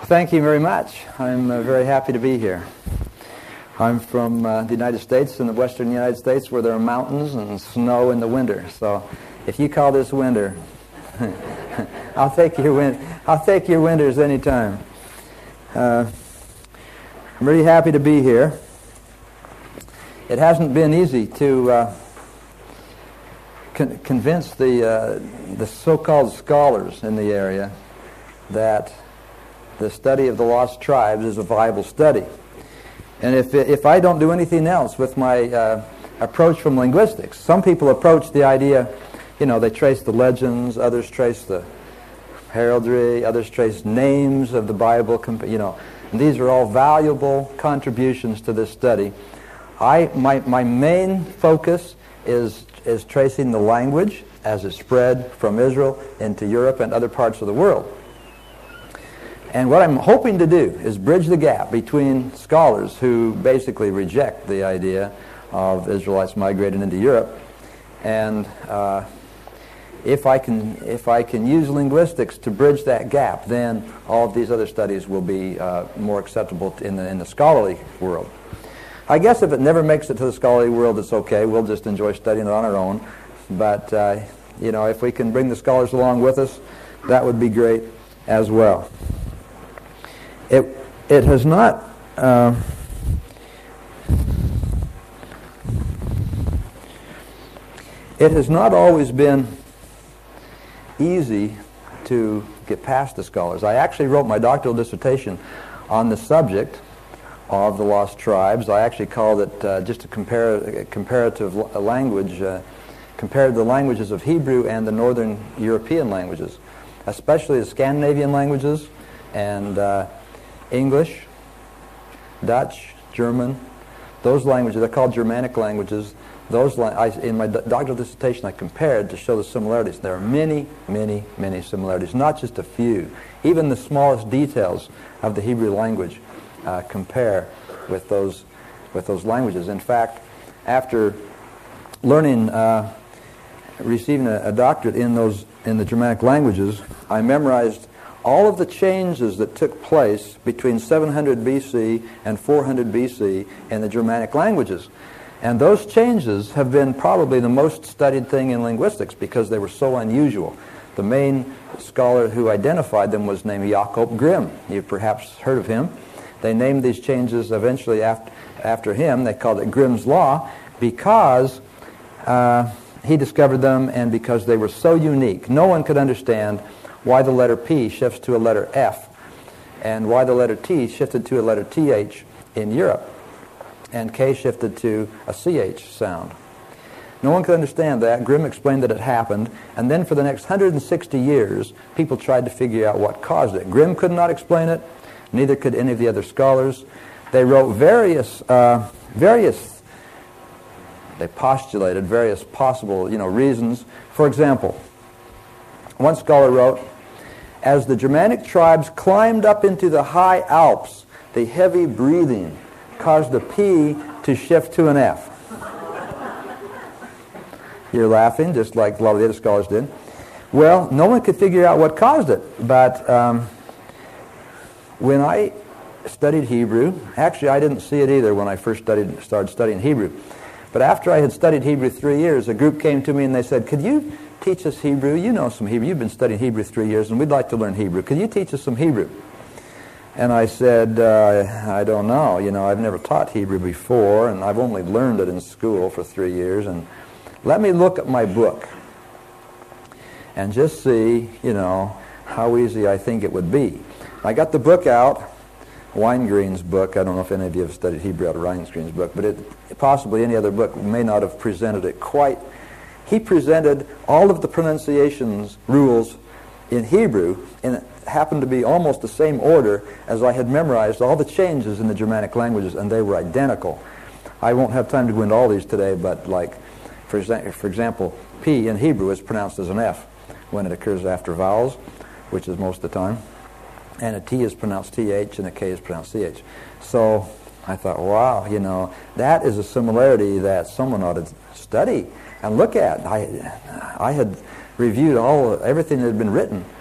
Thank you very much. I'm very happy to be here. I'm from the United States, in the western United States, where there are mountains and snow in the winter. So if you call this winter, I'll take your winters anytime. I'm really happy to be here. It hasn't been easy to convince the so-called scholars in the area that the study of the lost tribes is a viable study. And if I don't do anything else with my approach from linguistics, some people approach the idea, they trace the legends, others trace the heraldry, others trace names of the Bible, and these are all valuable contributions to this study. My main focus is tracing the language as it spread from Israel into Europe and other parts of the world. And what I'm hoping to do is bridge the gap between scholars who basically reject the idea of Israelites migrating into Europe, and if I can use linguistics to bridge that gap, then all of these other studies will be more acceptable in the scholarly world. I guess if it never makes it to the scholarly world, it's okay. We'll just enjoy studying it on our own. But if we can bring the scholars along with us, that would be great as well. It has not always been easy to get past the scholars. I actually wrote my doctoral dissertation on the subject of the lost tribes. I actually called it just a comparative language, compared the languages of Hebrew and the Northern European languages, especially the Scandinavian languages and English, Dutch, German, those languages, they're called Germanic languages. In my doctoral dissertation, I compared to show the similarities. There are many, many, many similarities, not just a few. Even the smallest details of the Hebrew language compare with those languages. In fact, after receiving a doctorate in the Germanic languages, I memorized all of the changes that took place between 700 BC and 400 BC in the Germanic languages. And those changes have been probably the most studied thing in linguistics because they were so unusual. The main scholar who identified them was named Jakob Grimm. You've perhaps heard of him. They named these changes eventually after him. They called it Grimm's Law because he discovered them and because they were so unique. No one could understand why the letter P shifts to a letter F and why the letter T shifted to a letter TH in Europe and K shifted to a CH sound. No one could understand that. Grimm explained that it happened, and then for the next 160 years, people tried to figure out what caused it. Grimm could not explain it, neither could any of the other scholars. They wrote they postulated various possible, reasons. For example, one scholar wrote, as the Germanic tribes climbed up into the high Alps, the heavy breathing caused the P to shift to an F. You're laughing, just like a lot of the other scholars did. Well, no one could figure out what caused it, but when I studied Hebrew, actually I didn't see it either when I first started studying Hebrew, but after I had studied Hebrew 3 years, a group came to me and they said, could you teach us Hebrew? You know some Hebrew. You've been studying Hebrew 3 years, and we'd like to learn Hebrew. Could you teach us some Hebrew? And I said, I don't know. I've never taught Hebrew before, and I've only learned it in school for 3 years. And let me look at my book and just see, how easy I think it would be. I got the book out, Weingreen's book. I don't know if any of you have studied Hebrew out of Weingreen's book, but possibly any other book may not have presented it quite. He presented all of the pronunciations rules in Hebrew, and it happened to be almost the same order as I had memorized all the changes in the Germanic languages, and they were identical. I won't have time to go into all these today, but for example, P in Hebrew is pronounced as an F when it occurs after vowels, which is most of the time, and a T is pronounced TH and a K is pronounced CH. So I thought, wow, that is a similarity that someone ought to study and look at. I had reviewed everything that had been written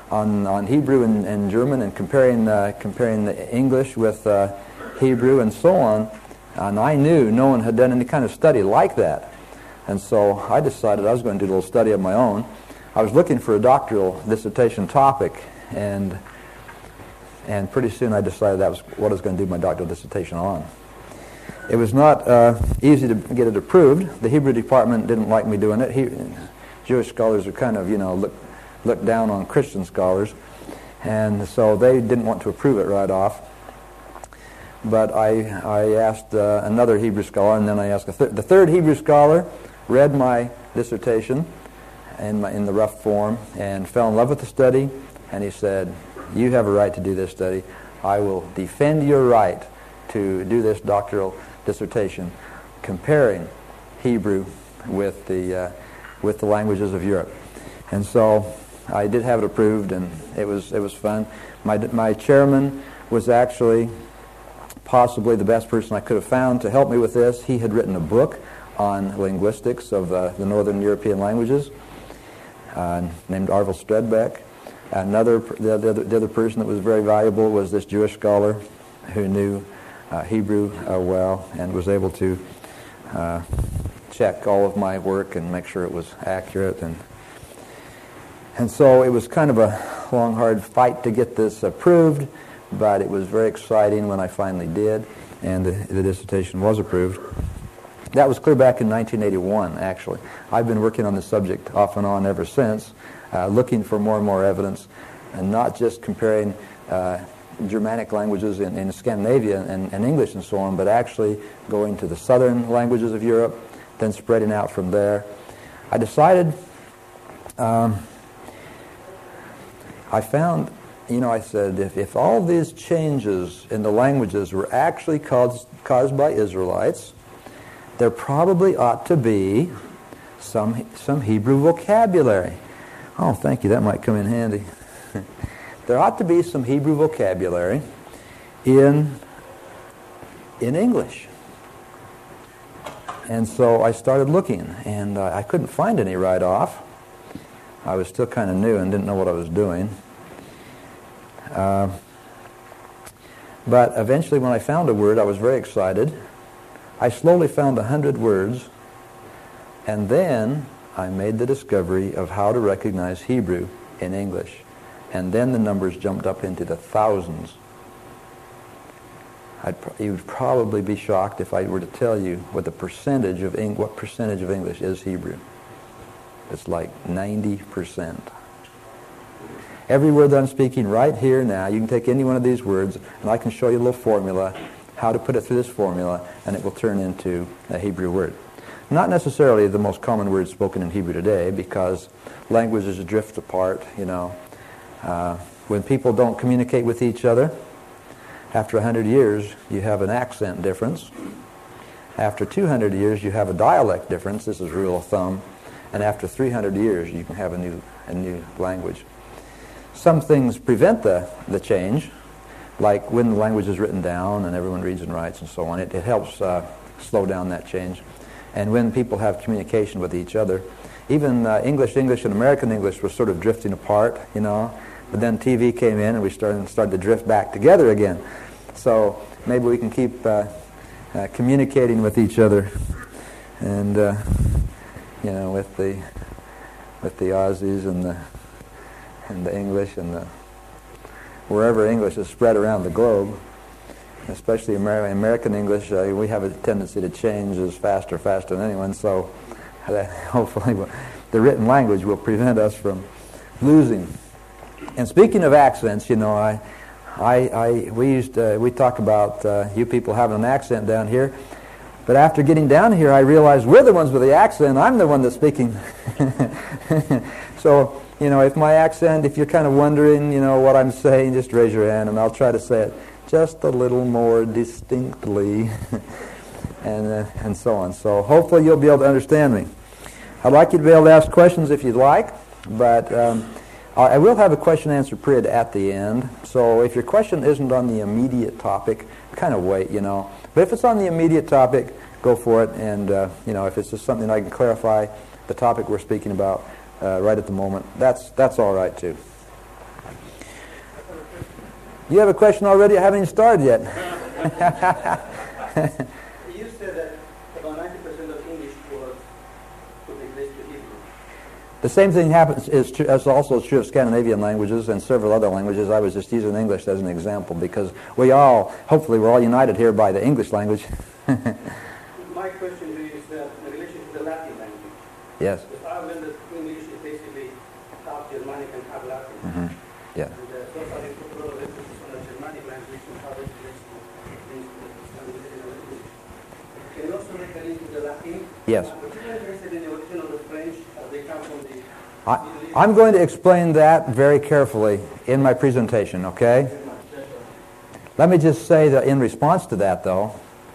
on Hebrew and German, and comparing the English with Hebrew and so on. And I knew no one had done any kind of study like that. And so I decided I was going to do a little study of my own. I was looking for a doctoral dissertation topic, and pretty soon I decided that was what I was going to do my doctoral dissertation on. It was not easy to get it approved. The Hebrew department didn't like me doing it. Jewish scholars are kind of, look down on Christian scholars, and so they didn't want to approve it right off. But I asked another Hebrew scholar, and then I asked the third Hebrew scholar, read my dissertation in the rough form, and fell in love with the study, and he said, "You have a right to do this study. I will defend your right to do this doctoral dissertation comparing Hebrew with the languages of Europe." And so I did have it approved, and it was fun. My chairman was actually possibly the best person I could have found to help me with this. He had written a book on linguistics of the Northern European languages, named Arvel Stredbeck. The other person that was very valuable was this Jewish scholar who knew Hebrew well and was able to check all of my work and make sure it was accurate. And so it was kind of a long, hard fight to get this approved, but it was very exciting when I finally did, and the dissertation was approved. That was clear back in 1981, actually. I've been working on this subject off and on ever since, looking for more and more evidence, and not just comparing Germanic languages in Scandinavia and English and so on, but actually going to the southern languages of Europe, then spreading out from there. I decided, I found, I said, if all these changes in the languages were actually caused by Israelites, there probably ought to be some Hebrew vocabulary. Oh, thank you. That might come in handy. There ought to be some Hebrew vocabulary in English. And so I started looking, and I couldn't find any right off. I was still kind of new and didn't know what I was doing. But eventually when I found a word, I was very excited. I slowly found 100 words, and then I made the discovery of how to recognize Hebrew in English. And then the numbers jumped up into the thousands. You would probably be shocked if I were to tell you what percentage of English is Hebrew. It's like 90%. Every word that I'm speaking right here now, you can take any one of these words, and I can show you a little formula, how to put it through this formula, and it will turn into a Hebrew word. Not necessarily the most common word spoken in Hebrew today, because languages drift apart, When people don't communicate with each other, after 100 years, you have an accent difference. After 200 years, you have a dialect difference. This is rule of thumb. And after 300 years, you can have a new language. Some things prevent the change, like when the language is written down and everyone reads and writes and so on. It helps slow down that change. And when people have communication with each other, even English and American English was sort of drifting apart, But then TV came in and we started to drift back together again. So maybe we can keep communicating with each other, and with the Aussies and the English and wherever English is spread around the globe, especially American English. We have a tendency to change as faster than anyone. So hopefully the written language will prevent us from losing. And speaking of accents, we talk about you people having an accent down here, but after getting down here, I realized we're the ones with the accent. I'm the one that's speaking. So, if my accent, if you're kind of wondering, what I'm saying, just raise your hand, and I'll try to say it just a little more distinctly, and so on. So hopefully you'll be able to understand me. I'd like you to be able to ask questions if you'd like, but I will have a question-answer period at the end. So if your question isn't on the immediate topic, kind of wait, But if it's on the immediate topic, go for it. And, if it's just something I can clarify the topic we're speaking about right at the moment, that's all right, too. You have a question already? I haven't even started yet. You said that about 90% of English words could be placed to Hebrew. The same thing happens is also true of Scandinavian languages and several other languages. I was just using English as an example because hopefully we're all united here by the English language. My question to you is in relation to the Latin language. Yes. Because I learned that English is basically half Germanic and half Latin. Mm-hmm. Yeah. And so far they put a lot of emphasis on the Germanic language and how it relates to Scandinavian language. Can you also make a link to the Latin? Yes. Particularly interested in the origin of the French, they come from the I'm going to explain that very carefully in my presentation, okay? Let me just say that in response to that, though,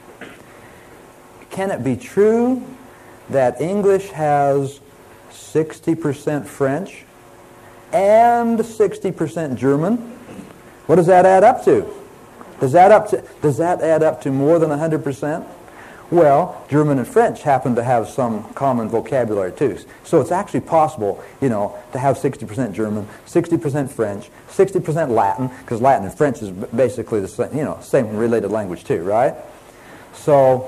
can it be true that English has 60% French and 60% German? What does that add up to? Does that add up to more than 100%? Well, German and French happen to have some common vocabulary too. So it's actually possible, to have 60% German, 60% French, 60% Latin, because Latin and French is basically the same, same related language too, right? So,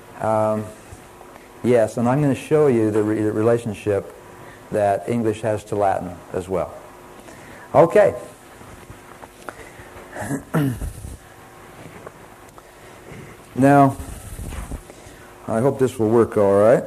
yes, and I'm going to show you the relationship that English has to Latin as well. Okay. Now, I hope this will work all right.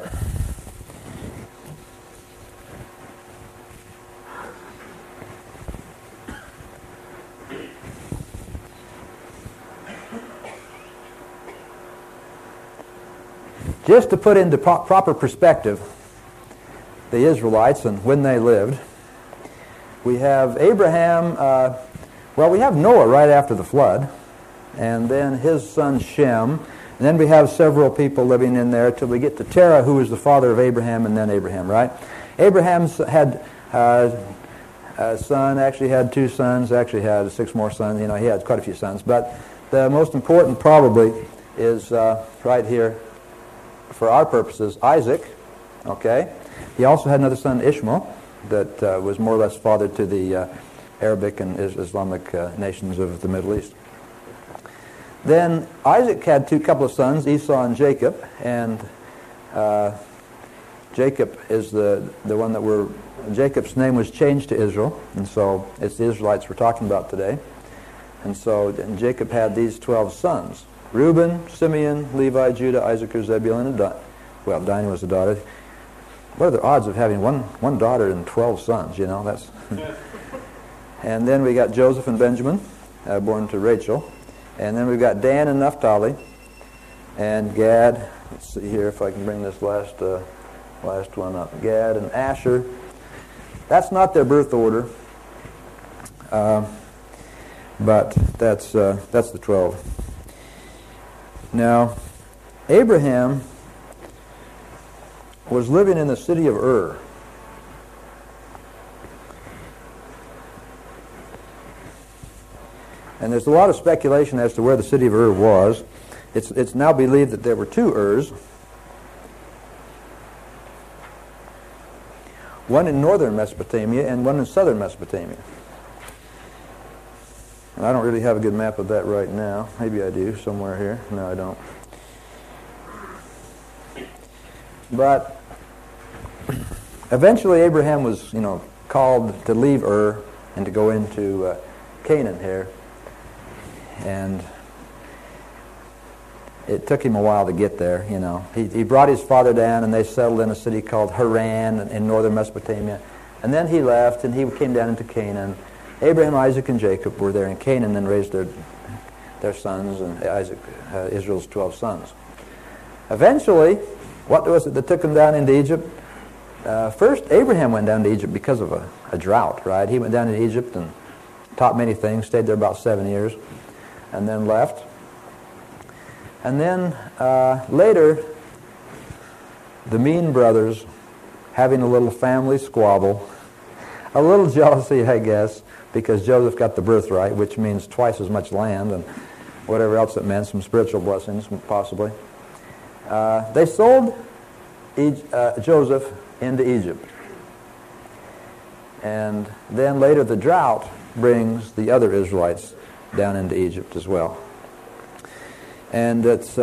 Just to put into proper perspective the Israelites and when they lived, we have Abraham, we have Noah right after the flood, and then his son Shem. And then we have several people living in there till we get to Terah, who was the father of Abraham, and then Abraham, right? Abraham had a son, actually had 2 sons, actually had 6 more sons. He had quite a few sons. But the most important probably is right here, for our purposes, Isaac, okay? He also had another son, Ishmael, that was more or less father to the Arabic and Islamic nations of the Middle East. Then Isaac had a couple of sons, Esau and Jacob, and Jacob is the one that Jacob's name was changed to Israel, and so it's the Israelites we're talking about today. And so Jacob had these 12 sons, Reuben, Simeon, Levi, Judah, Issachar, Zebulun, and Dan. Well, Dinah was a daughter. What are the odds of having one daughter and 12 sons, that's... And then we got Joseph and Benjamin, born to Rachel. And then we've got Dan and Naphtali, and Gad. Let's see here if I can bring this last one up. Gad and Asher. That's not their birth order, but that's the 12. Now, Abraham was living in the city of Ur. And there's a lot of speculation as to where the city of Ur was. It's now believed that there were 2 Urs. One in northern Mesopotamia and one in southern Mesopotamia. And I don't really have a good map of that right now. Maybe I do somewhere here. No, I don't. But eventually Abraham was, called to leave Ur and to go into Canaan here. And it took him a while to get there, He brought his father down, and they settled in a city called Haran in northern Mesopotamia. And then he left, and he came down into Canaan. Abraham, Isaac, and Jacob were there in Canaan and raised their sons, and Isaac, Israel's 12 sons. Eventually, what was it that took them down into Egypt? First, Abraham went down to Egypt because of a drought, right? He went down to Egypt and taught many things, stayed there about 7 years, and then left. And then later, the Mean brothers, having a little family squabble, a little jealousy, I guess, because Joseph got the birthright, which means twice as much land and whatever else it meant, some spiritual blessings, possibly. They sold Joseph into Egypt. And then later the drought brings the other Israelites down into Egypt as well. And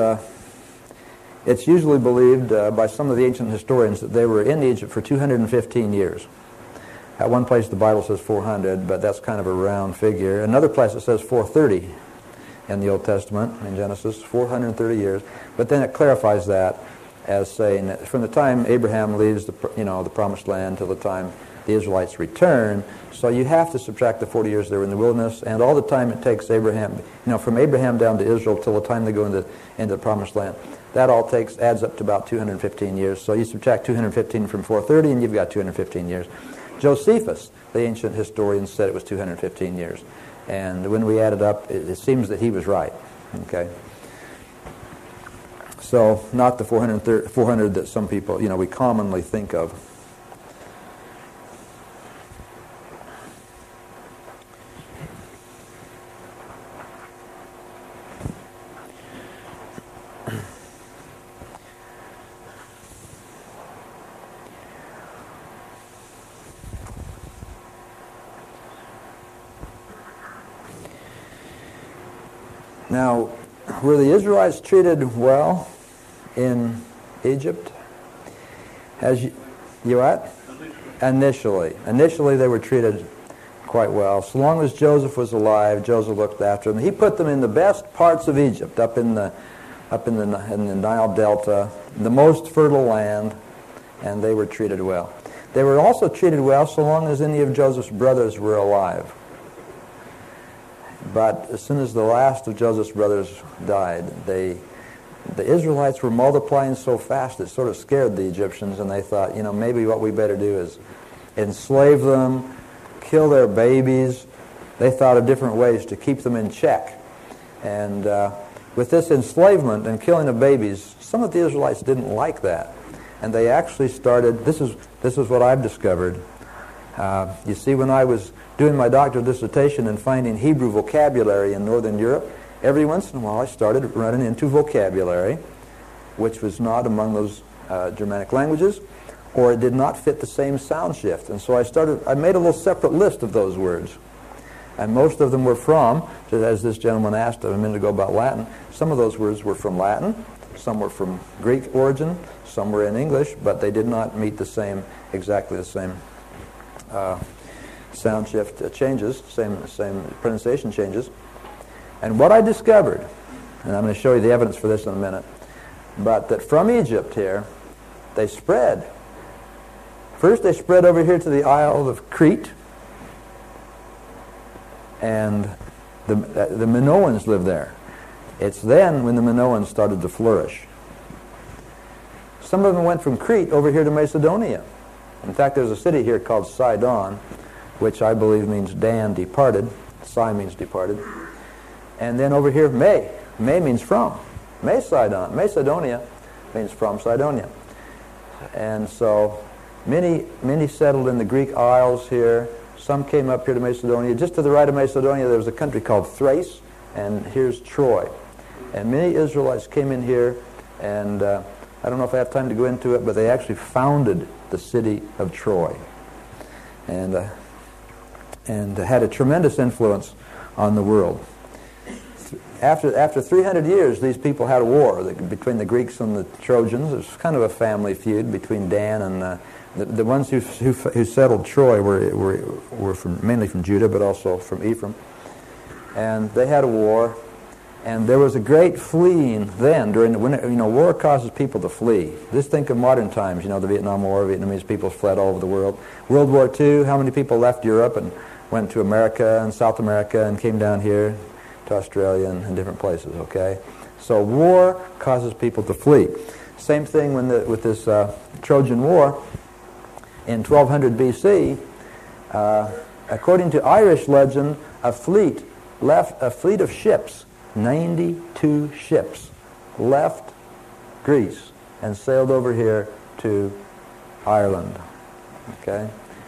it's usually believed by some of the ancient historians that they were in Egypt for 215 years. At one place the Bible says 400, but that's kind of a round figure. Another place it says 430 in the Old Testament, in Genesis, 430 years. But then it clarifies that as saying that from the time Abraham leaves the Promised Land till the time the Israelites return. So you have to subtract the 40 years they were in the wilderness and all the time it takes Abraham, from Abraham down to Israel till the time they go into the Promised Land. That all adds up to about 215 years. So you subtract 215 from 430 and you've got 215 years. Josephus, the ancient historian, said it was 215 years. And when we add it up, it seems that he was right. Okay. So not the 400 that some people, we commonly think of. Now, were the Israelites treated well in Egypt? You what? Initially they were treated quite well. So long as Joseph was alive, Joseph looked after them. He put them in the best parts of Egypt, up in the Nile Delta, the most fertile land, and they were treated well. They were also treated well so long as any of Joseph's brothers were alive. But as soon as the last of Joseph's brothers died, the Israelites were multiplying so fast it sort of scared the Egyptians, and they thought, maybe what we better do is enslave them, kill their babies. They thought of different ways to keep them in check. And with this enslavement and killing of babies, some of the Israelites didn't like that. And they actually started, this is what I've discovered. You see, when I was doing my doctoral dissertation and finding Hebrew vocabulary in Northern Europe, every once in a while I started running into vocabulary which was not among those Germanic languages, or it did not fit the same sound shift. And so I made a little separate list of those words. And most of them were from, as this gentleman asked a minute ago about Latin, some of those words were from Latin, some were from Greek origin, some were in English, but they did not meet exactly the same sound shift changes, same pronunciation changes. And what I discovered, and I'm going to show you the evidence for this in a minute, but that from Egypt here, they spread. First they spread over here to the Isle of Crete, and the Minoans lived there. It's then when the Minoans started to flourish. Some of them went from Crete over here to Macedonia. In fact, there's a city here called Sidon, which I believe means Dan departed. Si means departed. And then over here, Me means from. Macedonia means from Sidonia. And so many settled in the Greek Isles here. Some came up here to Macedonia. Just to the right of Macedonia, there was a country called Thrace, and here's Troy. And many Israelites came in here, and I don't know if I have time to go into it, but they actually founded the city of Troy, and had a tremendous influence on the world. After 300 years, these people had a war between the Greeks and the Trojans. It was kind of a family feud between Dan and the ones who settled Troy were mainly from Judah, but also from Ephraim. And they had a war, and there was a great fleeing then during the winter. War causes people to flee. Just think of modern times. The Vietnam War, Vietnamese people fled all over the world. World War II, how many people left Europe and went to America and South America and came down here to Australia and different places, okay? So war causes people to flee. Same thing with this Trojan War in 1200 BC. According to Irish legend, a fleet of ships, 92 ships, left Greece and sailed over here to Ireland, okay?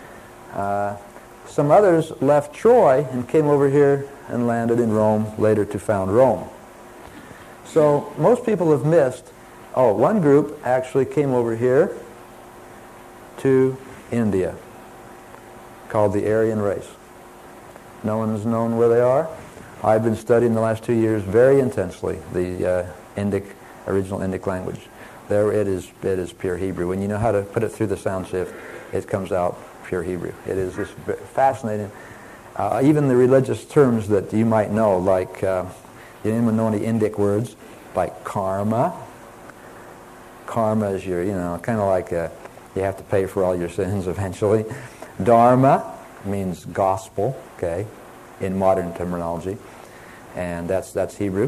Some others left Troy and came over here and landed in Rome, later to found Rome. So most people have missed, one group actually came over here to India, called the Aryan race. No one has known where they are. I've been studying the last 2 years very intensely the original Indic language. There it is pure Hebrew. When you know how to put it through the sound shift, it comes out pure Hebrew. It is just fascinating. Even the religious terms that you might know, like you even know any Indic words, like karma. Karma is your, kind of like you have to pay for all your sins eventually. Dharma means gospel, okay, in modern terminology, and that's Hebrew.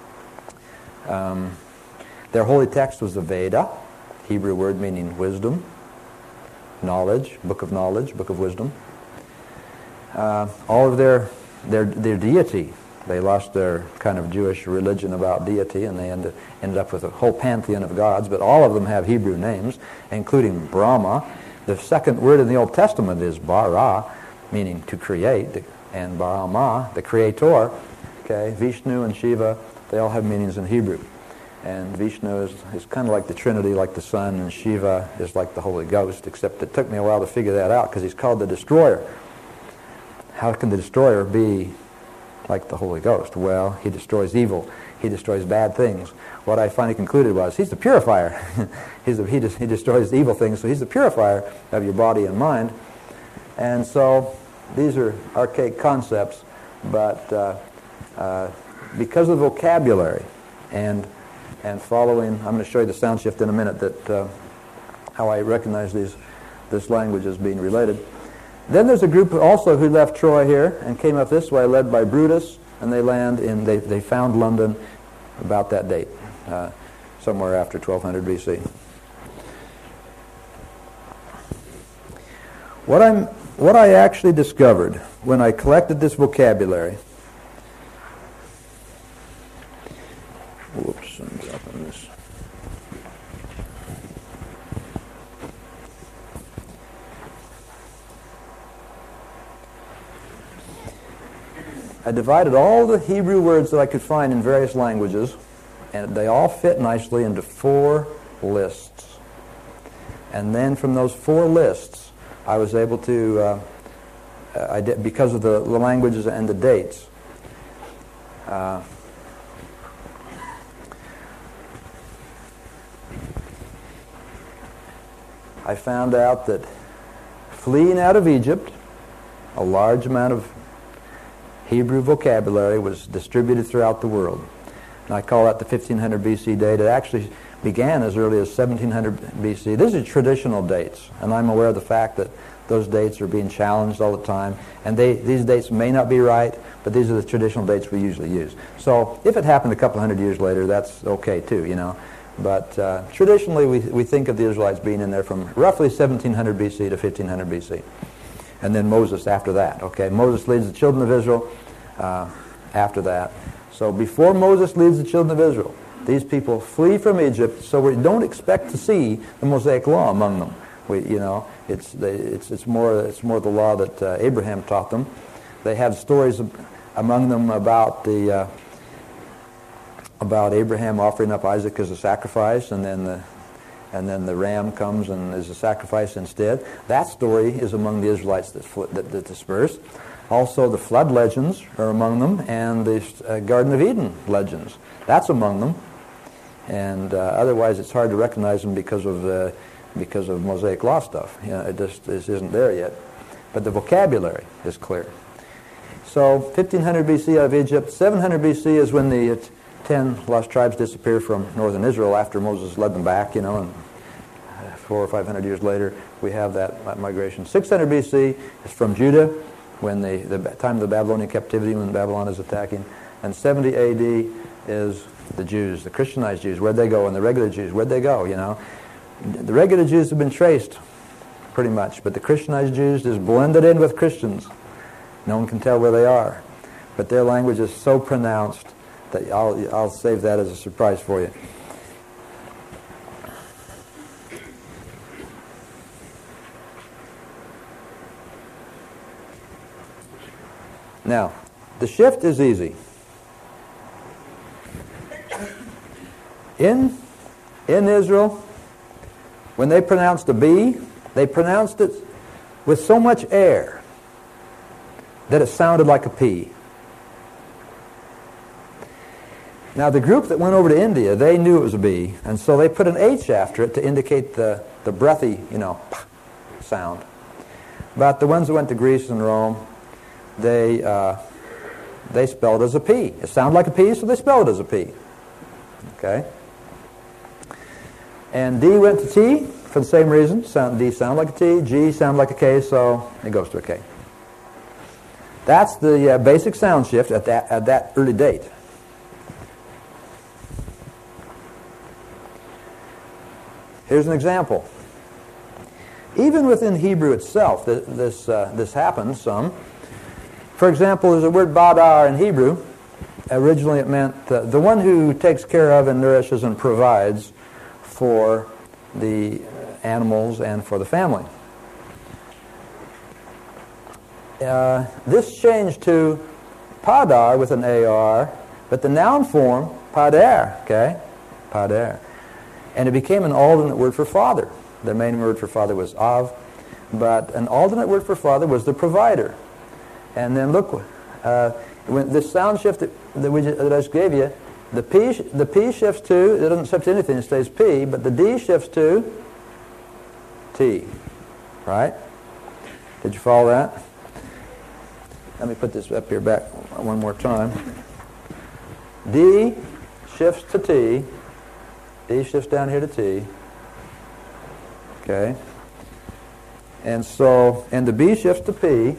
Their holy text was the Veda, Hebrew word meaning wisdom, knowledge, book of wisdom. All of their deity, they lost their kind of Jewish religion about deity, and they ended up with a whole pantheon of gods, but all of them have Hebrew names, including Brahma. The second word in the Old Testament is bara, meaning to create, and Brahma, the creator. Okay, Vishnu and Shiva, they all have meanings in Hebrew. And Vishnu is kind of like the Trinity, like the Son, and Shiva is like the Holy Ghost, except it took me a while to figure that out because he's called the Destroyer. How can the Destroyer be like the Holy Ghost? Well, he destroys evil. He destroys bad things. What I finally concluded was he's the purifier. He destroys evil things, so he's the purifier of your body and mind. And so these are archaic concepts, but because of the vocabulary and following, I'm going to show you the sound shift in a minute, that how I recognize this language as being related. Then there's a group also who left Troy here and came up this way, led by Brutus, and they found London about that date, somewhere after 1200 BC. What I actually discovered when I collected this vocabulary. Whoops, I'm dropping this. I divided all the Hebrew words that I could find in various languages, and they all fit nicely into 4 lists. And then from those 4 lists, I was able to, because of the languages and the dates, I found out that fleeing out of Egypt, a large amount of Hebrew vocabulary was distributed throughout the world. And I call that the 1500 BC date. It actually began as early as 1700 BC. These are traditional dates, and I'm aware of the fact that those dates are being challenged all the time. And these dates may not be right, but these are the traditional dates we usually use. So if it happened a couple hundred years later, that's okay too, But traditionally, we think of the Israelites being in there from roughly 1700 BC to 1500 BC. And then Moses after that. Okay, Moses leads the children of Israel after that. So before Moses leads the children of Israel, these people flee from Egypt, so we don't expect to see the Mosaic law among them. It's more the law that Abraham taught them. They have stories among them about Abraham offering up Isaac as a sacrifice, and then the ram comes and is a sacrifice instead. That story is among the Israelites that dispersed. Also, the flood legends are among them, and the Garden of Eden legends. That's among them. And otherwise, it's hard to recognize them because of Mosaic law stuff. It just isn't there yet. But the vocabulary is clear. So, 1500 BC out of Egypt. 700 BC is when the 10 lost tribes disappear from northern Israel after Moses led them back, and 400 or 500 years later we have that migration. 600 BC is from Judah, when the time of the Babylonian captivity, when Babylon is attacking. And 70 AD is the Jews, the Christianized Jews. Where'd they go? And the regular Jews, where'd they go, The regular Jews have been traced, pretty much, but the Christianized Jews is blended in with Christians. No one can tell where they are. But their language is so pronounced that I'll save that as a surprise for you. Now, the shift is easy. In Israel, when they pronounced a B, they pronounced it with so much air that it sounded like a P. Now, the group that went over to India, they knew it was a B, and so they put an H after it to indicate the breathy, sound. But the ones that went to Greece and Rome, they spelled it as a P. It sounded like a P, so they spelled it as a P. Okay? And D went to T for the same reason. D sounded like a T, G sounded like a K, so it goes to a K. That's the basic sound shift at that early date. Here's an example. Even within Hebrew itself, this happens some. For example, there's a word badar in Hebrew. Originally it meant the one who takes care of and nourishes and provides for the animals and for the family. This changed to padar with an AR, but the noun form, pader, okay? Pader. And it became an alternate word for father. The main word for father was av, but an alternate word for father was the provider. And then look, when this sound shift that I just gave you, the P shifts to, it doesn't shift to anything, it stays P, but the D shifts to T, right? Did you follow that? Let me put this up here back one more time. D shifts to T, D shifts down here to T, okay? And the B shifts to P.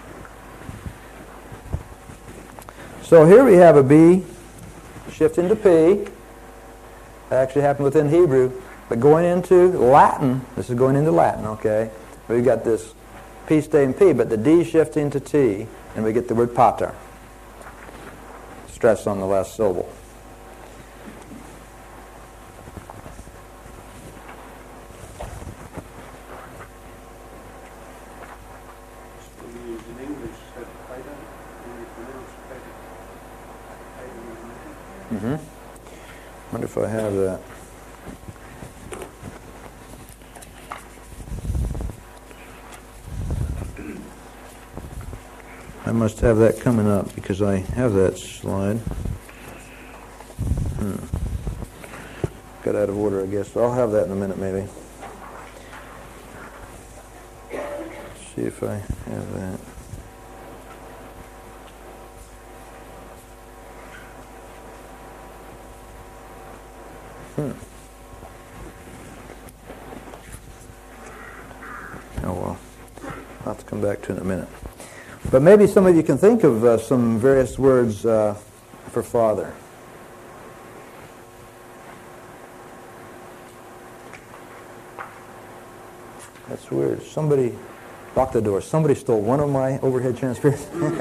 So here we have a B shifting to P. That actually happened within Hebrew. But going into Latin, this is going into Latin, okay? We've got this P staying P, but the D shifting to T, and we get the word pater. Stress on the last syllable. Wonder if I have that. I must have that coming up because I have that slide. Got out of order, I guess. I'll have that in a minute, maybe. Let's see if I have that. Oh well, I'll have to come back to it in a minute. But maybe some of you can think of some various words for father. That's weird. Somebody locked the door. Somebody stole one of my overhead transfers.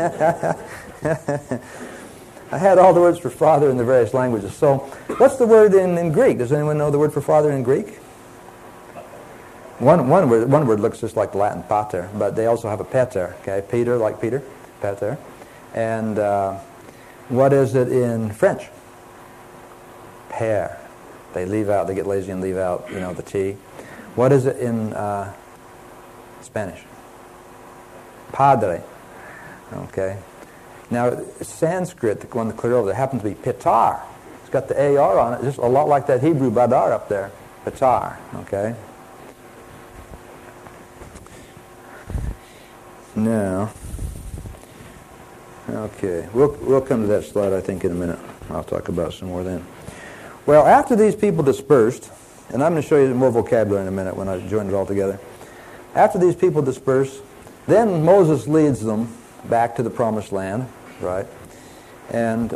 I had all the words for father in the various languages. So what's the word in Greek? Does anyone know the word for father in Greek? One word looks just like the Latin pater, but they also have a pater, okay? Peter, like Peter, pater. And what is it in French? Père. They get lazy and leave out, the T. What is it in Spanish? Padre, okay? Now, Sanskrit, the one that cleared over, there happens to be pitar. It's got the AR on it, just a lot like that Hebrew badar up there. Pitar, okay? Now, okay, we'll come to that slide, I think, in a minute. I'll talk about some more then. Well, after these people dispersed, and I'm going to show you more vocabulary in a minute when I join it all together. After these people disperse, then Moses leads them back to the promised land, right? And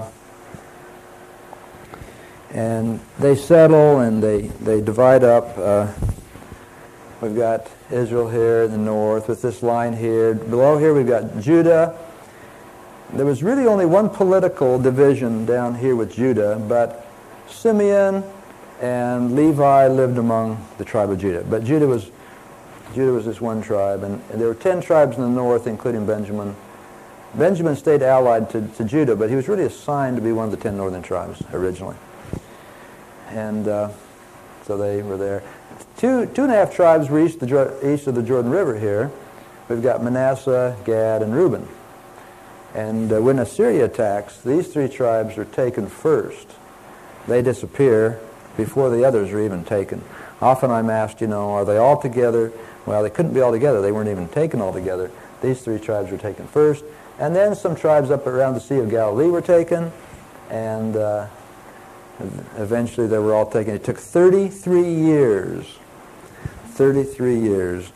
they settle and they divide up. We've got Israel here in the north with this line here. Below here we've got Judah. There was really only one political division down here with Judah, but Simeon and Levi lived among the tribe of Judah. But Judah was this one tribe, and there were 10 tribes in the north, including Benjamin. Benjamin stayed allied to Judah, but he was really assigned to be one of the 10 northern tribes originally. And so they were there. Two and a half tribes were east of the Jordan River here. We've got Manasseh, Gad, and Reuben. And when Assyria attacks, these three tribes are taken first. They disappear before the others are even taken. Often I'm asked, are they all together? Well, they couldn't be all together. They weren't even taken all together. These three tribes were taken first. And then some tribes up around the Sea of Galilee were taken. And eventually they were all taken. It took 33 years. 33 years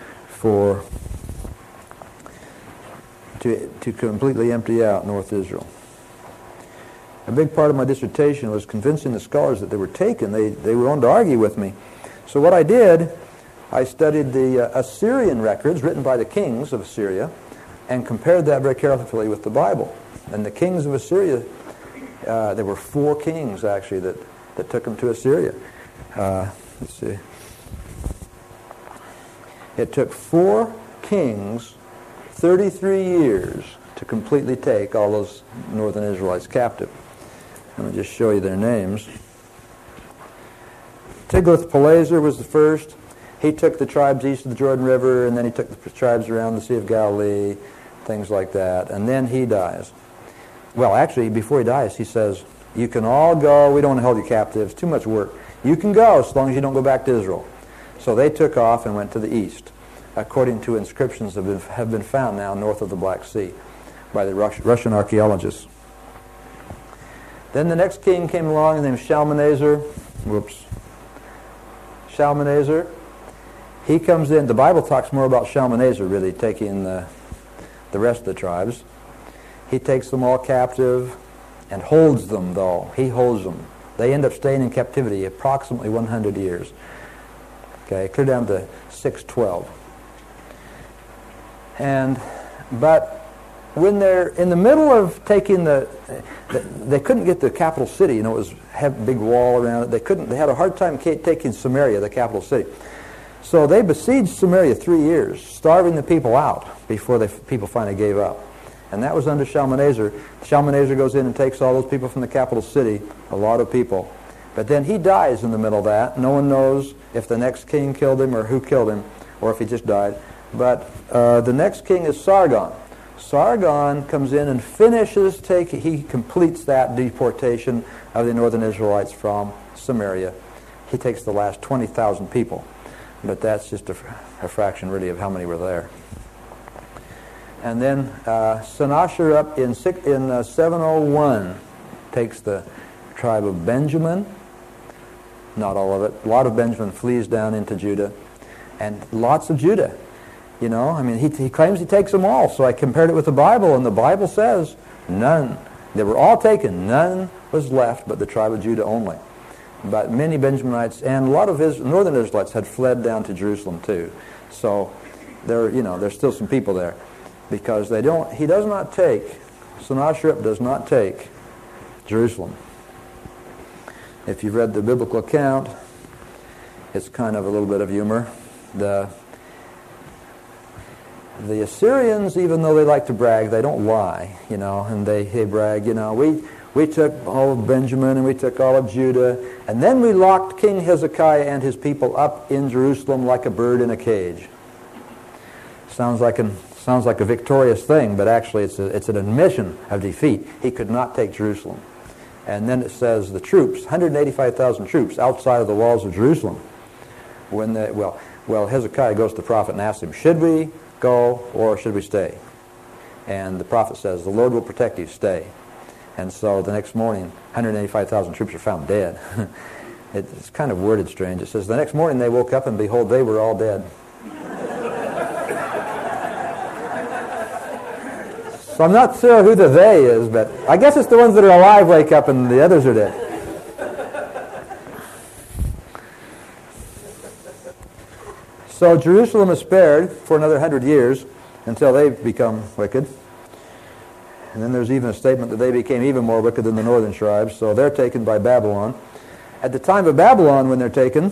to completely empty out North Israel. A big part of my dissertation was convincing the scholars that they were taken. They wanted to argue with me. So what I did, I studied the Assyrian records written by the kings of Assyria and compared that very carefully with the Bible. And the kings of Assyria, there were 4 kings actually that took them to Assyria. Let's see. It took 4 kings 33 years to completely take all those northern Israelites captive. Let me just show you their names. Tiglath-Pileser was the first. He took the tribes east of the Jordan River, and then he took the tribes around the Sea of Galilee, things like that. And then he dies. Well, actually, before he dies, he says, you can all go. We don't want to hold you captive. It's too much work. You can go as long as you don't go back to Israel. So they took off and went to the east, according to inscriptions that have been found now north of the Black Sea by the Russian archaeologists. Then the next king came along, his name was Shalmaneser. Shalmaneser. He comes in. The Bible talks more about Shalmaneser really taking the rest of the tribes. He takes them all captive and holds them, though. He holds them. They end up staying in captivity approximately 100 years. Okay, clear down to 612. But when they're in the middle of taking they couldn't get the capital city. It was have a big wall around it. They had a hard time taking Samaria, the capital city. So they besieged Samaria 3 years, starving the people out before the people finally gave up. And that was under Shalmaneser. Shalmaneser goes in and takes all those people from the capital city, a lot of people. But then he dies in the middle of that. No one knows if the next king killed him or who killed him, or if he just died. But the next king is Sargon. Sargon comes in and he completes that deportation of the northern Israelites from Samaria. He takes the last 20,000 people. But that's just a fraction, really, of how many were there. And then Sennacherib in 701 takes the tribe of Benjamin. Not all of it. A lot of Benjamin flees down into Judah. And lots of Judah. He claims he takes them all. So I compared it with the Bible, and the Bible says none. They were all taken. None was left but the tribe of Judah only. But many Benjaminites and a lot of northern Israelites had fled down to Jerusalem too. So there's still some people there. Because Sennacherib does not take Jerusalem. If you've read the biblical account, it's kind of a little bit of humor. The Assyrians, even though they like to brag, they don't lie, and they brag, we took all of Benjamin and we took all of Judah, and then we locked King Hezekiah and his people up in Jerusalem like a bird in a cage. Sounds like a victorious thing, but actually it's an admission of defeat. He could not take Jerusalem. And then it says the troops, 185,000 troops outside of the walls of Jerusalem. Hezekiah goes to the prophet and asks him, should we go or should we stay? And the prophet says, the Lord will protect you, stay. And so the next morning, 185,000 troops are found dead. It's kind of worded strange. It says, the next morning they woke up and behold, they were all dead. So I'm not sure who the they is, but I guess it's the ones that are alive wake up and the others are dead. So Jerusalem is spared for another 100 years until they become wicked. And then there's even a statement that they became even more wicked than the northern tribes, so they're taken by Babylon. At the time of Babylon, when they're taken,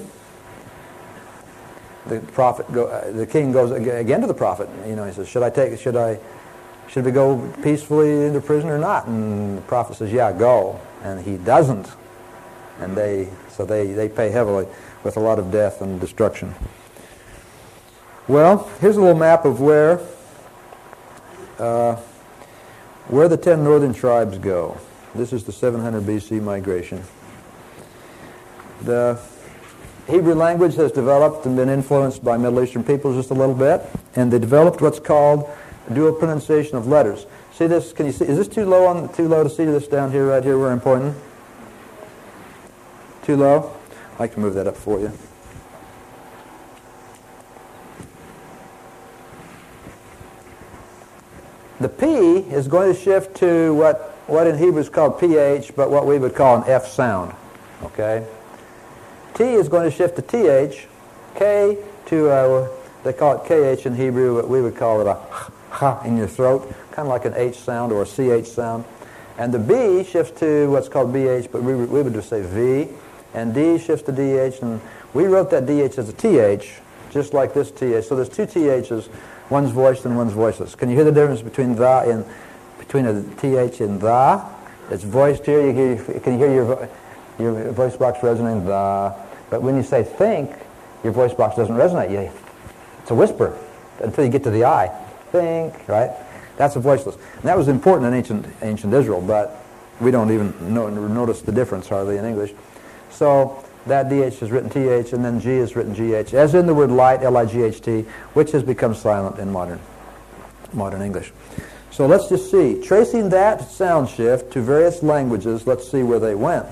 the king goes again to the prophet. He says, should we go peacefully into prison or not? And the prophet says, yeah, go. And he doesn't. And they pay heavily with a lot of death and destruction. Well, here's a little map of where where the 10 northern tribes go. This is the 700 BC migration. The Hebrew language has developed and been influenced by Middle Eastern peoples just a little bit, and they developed what's called dual pronunciation of letters. See this? Can you see? Is this too low to see this down here, right here, where I'm pointing? Too low? I'd like to move that up for you. The P is going to shift to what in Hebrew is called PH, but what we would call an F sound. Okay? T is going to shift to TH. K to, they call it KH in Hebrew, but we would call it a ha in your throat, kind of like an H sound or a CH sound. And the B shifts to what's called BH, but we would just say V. And D shifts to DH, and we wrote that DH as a TH, just like this TH. So there's two THs, one's voiced and one's voiceless. Can you hear the difference between between a TH and the? It's voiced here. Can you hear your voice box resonating the? But when you say think, your voice box doesn't resonate. It's a whisper until you get to the I. Think, right? That's a voiceless. And that was important in ancient Israel, but we don't even notice the difference hardly in English. So that DH is written TH, and then G is written GH, as in the word light, L-I-G-H-T, which has become silent in modern English. So let's just see. Tracing that sound shift to various languages, let's see where they went.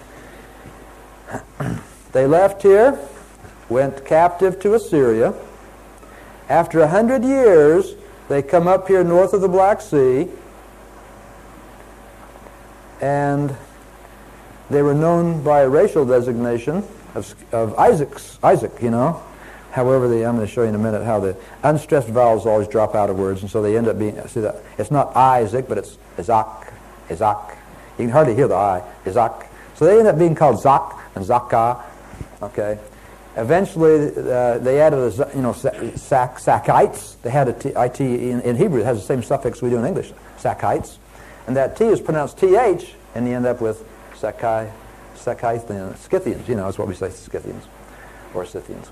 They left here, went captive to Assyria. After 100 years, they come up here north of the Black Sea, and they were known by a racial designation of Isaac, you know. However, I'm going to show you in a minute how the unstressed vowels always drop out of words, and so they end up being, see that, it's not Isaac, but it's Isaac. You can hardly hear the I, Isaac. So they end up being called Zak and Zakah, okay. Eventually, they added Sakites. They had a IT in Hebrew. It has the same suffix we do in English, Sakites. And that T is pronounced TH, and you end up with Scythians, Scythians, you know, is what we say, Scythians or Scythians.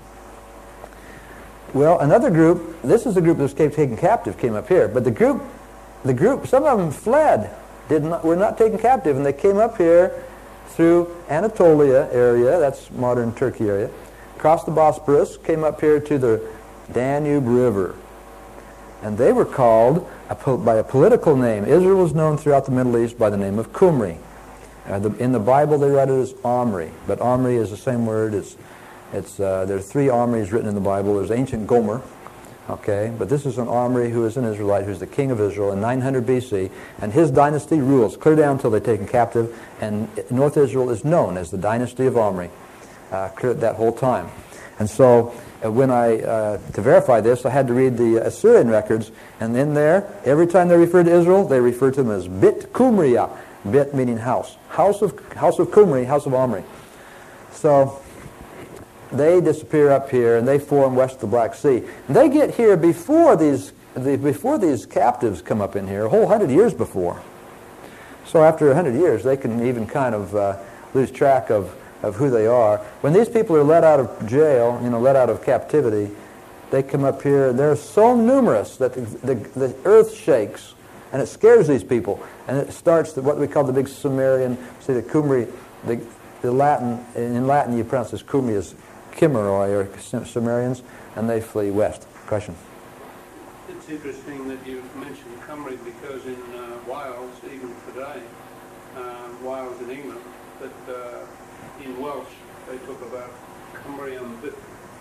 Well, another group, this is the group that was taken captive, came up here. But the group, some of them fled, were not taken captive, and they came up here through Anatolia area, that's modern Turkey area, crossed the Bosporus, came up here to the Danube River. And they were called by a political name. Israel was known throughout the Middle East by the name of Qumri. In the Bible, they write it as Omri, but Omri is the same word. There are three Omris written in the Bible. There's ancient Gomer, okay, but this is an Omri who is an Israelite, who's the king of Israel in 900 BC, and his dynasty rules clear down until they're taken captive, and North Israel is known as the dynasty of Omri, clear that whole time. And so when to verify this, I had to read the Assyrian records, and in there, every time they refer to Israel, they refer to them as Bit Qumriya, Bit meaning house of Qumri, house of Omri. So they disappear up here, and they form west of the Black Sea. And they get here before these captives come up in here, a whole 100 years before. So after 100 years, they can even kind of lose track of who they are. When these people are let out of jail, let out of captivity, they come up here, and they're so numerous that the earth shakes, and it scares these people. And it starts what we call the big Sumerian, see the Qumri, the Latin, in Latin you pronounce this Qumri as Kimmeroi, or Sumerians, and they flee west. Question? It's interesting that you've mentioned Qumri because in Wales, even today, Wales in England, that in Welsh they talk about Cymru on bit.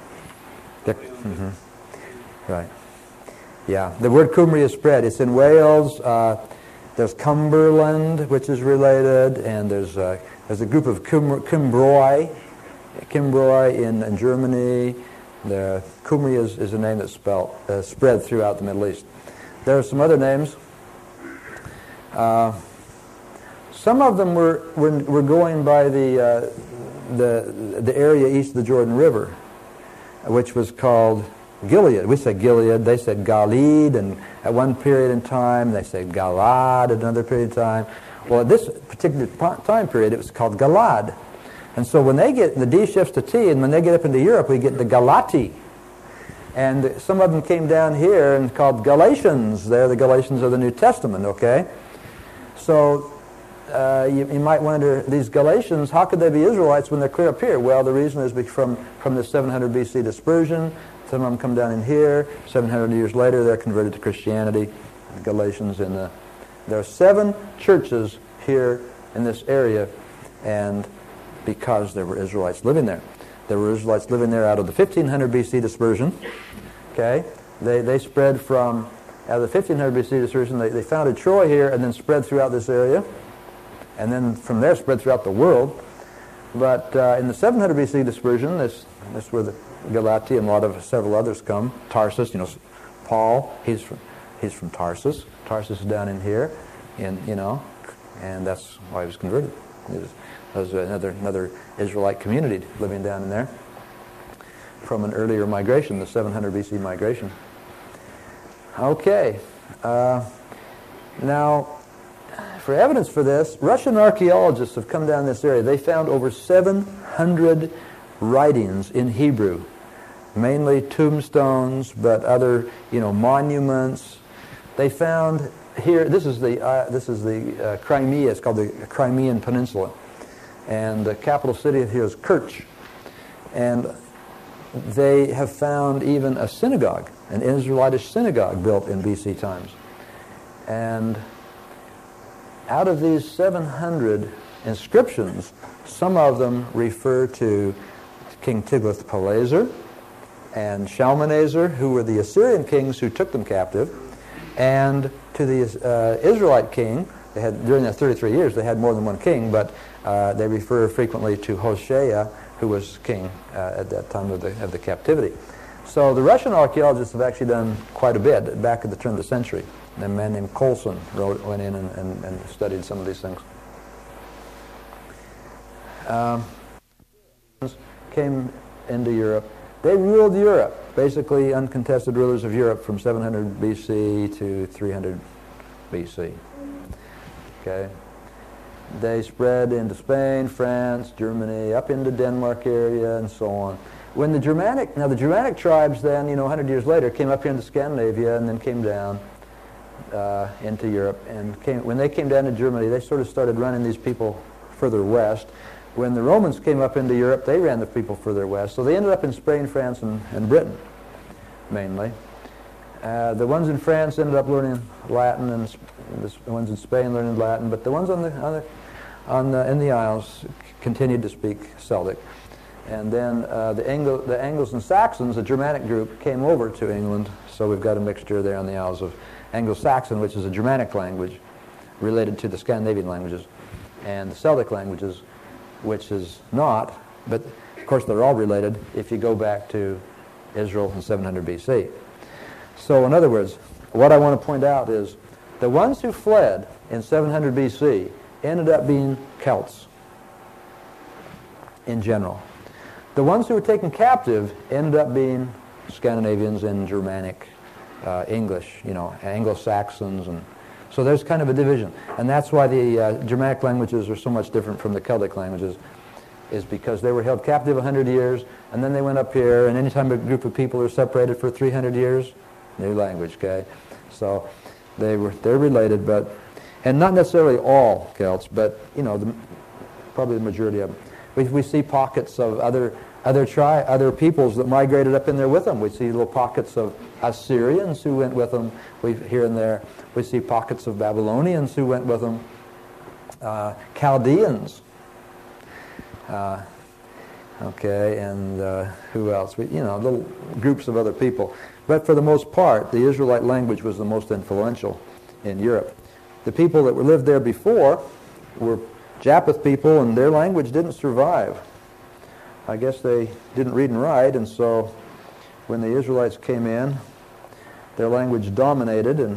Right. Yeah, the word Cymru is spread. It's in Wales. There's Cumberland, which is related, and there's a group of Cymbroi in Germany. The Qumri is a name that's spread throughout the Middle East. There are some other names. Some of them were going by the area east of the Jordan River, which was called Gilead. We said Gilead, they said Galid, and at one period in time they said Galad at another period of time. Well, at this particular time period it was called Galad. And so when they get, the D shifts to T, and when they get up into Europe we get the Galati. And some of them came down here and called Galatians. They're the Galatians of the New Testament, okay? So you might wonder, these Galatians, how could they be Israelites when they're clear up here? Well, the reason is from the 700 BC dispersion. Some of them come down in here. 700 years later, they're converted to Christianity. The Galatians there are 7 churches here in this area, and because there were Israelites living there. There were Israelites living there out of the 1500 BC dispersion. Okay, they spread from out of the 1500 BC dispersion. They founded Troy here and then spread throughout this area, and then from there spread throughout the world. But in the 700 BC dispersion, this where the Galatia and several others come. Tarsus, Paul, he's from Tarsus. Tarsus is down in here, and that's why he was converted. There's another Israelite community living down in there from an earlier migration, the 700 BC migration. Okay. Now, for evidence for this, Russian archaeologists have come down this area. They found over 700 writings in Hebrew, mainly tombstones, but other, monuments. They found here. This is the Crimea. It's called the Crimean Peninsula, and the capital city here is Kerch. And they have found even a synagogue, an Israelitish synagogue built in BC times. And out of these 700 inscriptions, some of them refer to King Tiglath-Pileser and Shalmaneser, who were the Assyrian kings who took them captive, and to the Israelite king. They had, during their 33 years, they had more than one king, but they refer frequently to Hoshea, who was king at that time of the captivity. So the Russian archaeologists have actually done quite a bit back at the turn of the century. A man named Colson went in and studied some of these things. Came into Europe. They ruled Europe, basically uncontested rulers of Europe from 700 BC to 300 BC. Okay. They spread into Spain, France, Germany, up into Denmark area, and so on. When the Germanic tribes then, 100 years later, came up here into Scandinavia and then came down into Europe. And when they came down to Germany, they sort of started running these people further west. When the Romans came up into Europe, they ran the people further west. So they ended up in Spain, France, and Britain, mainly. The ones in France ended up learning Latin, and the ones in Spain learning Latin. But the ones in the Isles continued to speak Celtic. And then the Angles and Saxons, a Germanic group, came over to England. So we've got a mixture there on the Isles of Anglo-Saxon, which is a Germanic language related to the Scandinavian languages, and the Celtic languages, which is not, but of course they're all related if you go back to Israel in 700 BC. So in other words, what I want to point out is the ones who fled in 700 BC ended up being Celts in general. The ones who were taken captive ended up being Scandinavians and Germanic, English, Anglo-Saxons, and so there's kind of a division. And that's why the Germanic languages are so much different from the Celtic languages, is because they were held captive 100 years, and then they went up here, and anytime a group of people are separated for 300 years, new language, okay? So they're related, and not necessarily all Celts, but, probably the majority of them. We see pockets of other peoples that migrated up in there with them. We see little pockets of Assyrians who went with them here and there. We see pockets of Babylonians who went with them. Chaldeans. And who else? Little groups of other people. But for the most part, the Israelite language was the most influential in Europe. The people that lived there before were Japheth people, and their language didn't survive. I guess they didn't read and write, and so when the Israelites came in, their language dominated, and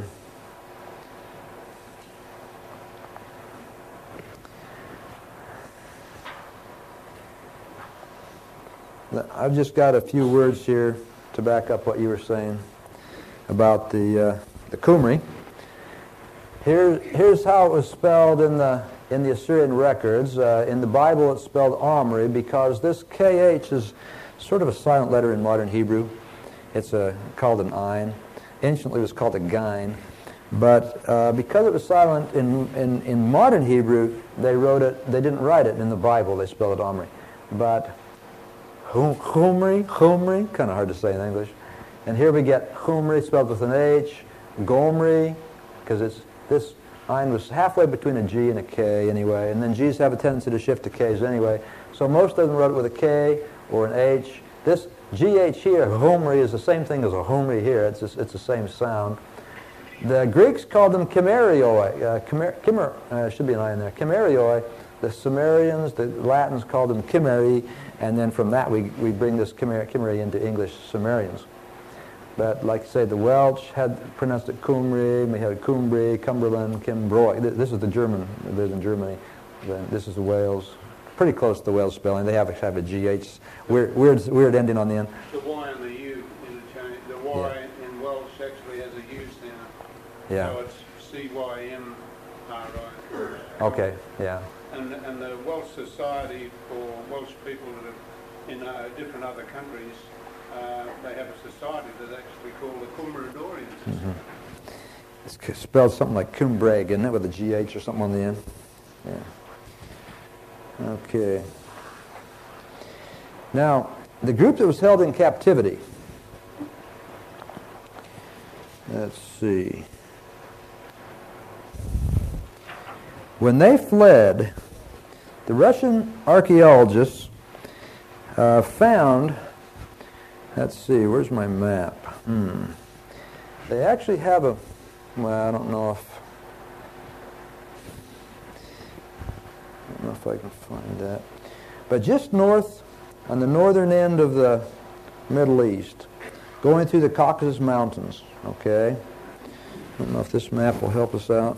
I've just got a few words here to back up what you were saying about the Qumri. Here's how it was spelled in the Assyrian records. In the Bible, it's spelled Omri because this KH is sort of a silent letter in modern Hebrew. It's called an Ayin. Anciently, it was called a Gain. But because it was silent in modern Hebrew, they didn't write it in the Bible, they spelled it Omri. But Chumri, kind of hard to say in English. And here we get Chumri spelled with an H, Gomri, because this Ein was halfway between a G and a K anyway, and then G's have a tendency to shift to K's anyway. So most of them wrote it with a K or an H. This GH here, Chumri, is the same thing as a Humri here. It's the same sound. The Greeks called them Chimerioi. Should be an I in there. Chimerioi. The Sumerians, the Latins called them Chimeri, and then from that we bring this Chimeri into English Sumerians. But like I say, the Welsh had pronounced it Cumri, we had Cumbri, Cumberland, Kimbroy. This is the German, lives in Germany. Then this is the Wales. Pretty close to the Wales spelling. They have a GH, weird ending on the end. The Y and the U interchange. The Y in Welsh actually has a U sound. Yeah. So it's CYMRI. Okay, yeah. And the Welsh Society for Welsh people that are in different other countries, they have a society that's actually called the Cumbradoreans. Mm-hmm. It's spelled something like Cumbraig, isn't it, with a GH or something on the end? Yeah. Okay. Now, the group that was held in captivity, let's see. When they fled, the Russian archaeologists found, let's see, where's my map? They actually have I don't know if I can find that. But just north, on the northern end of the Middle East, going through the Caucasus Mountains, okay? I don't know if this map will help us out.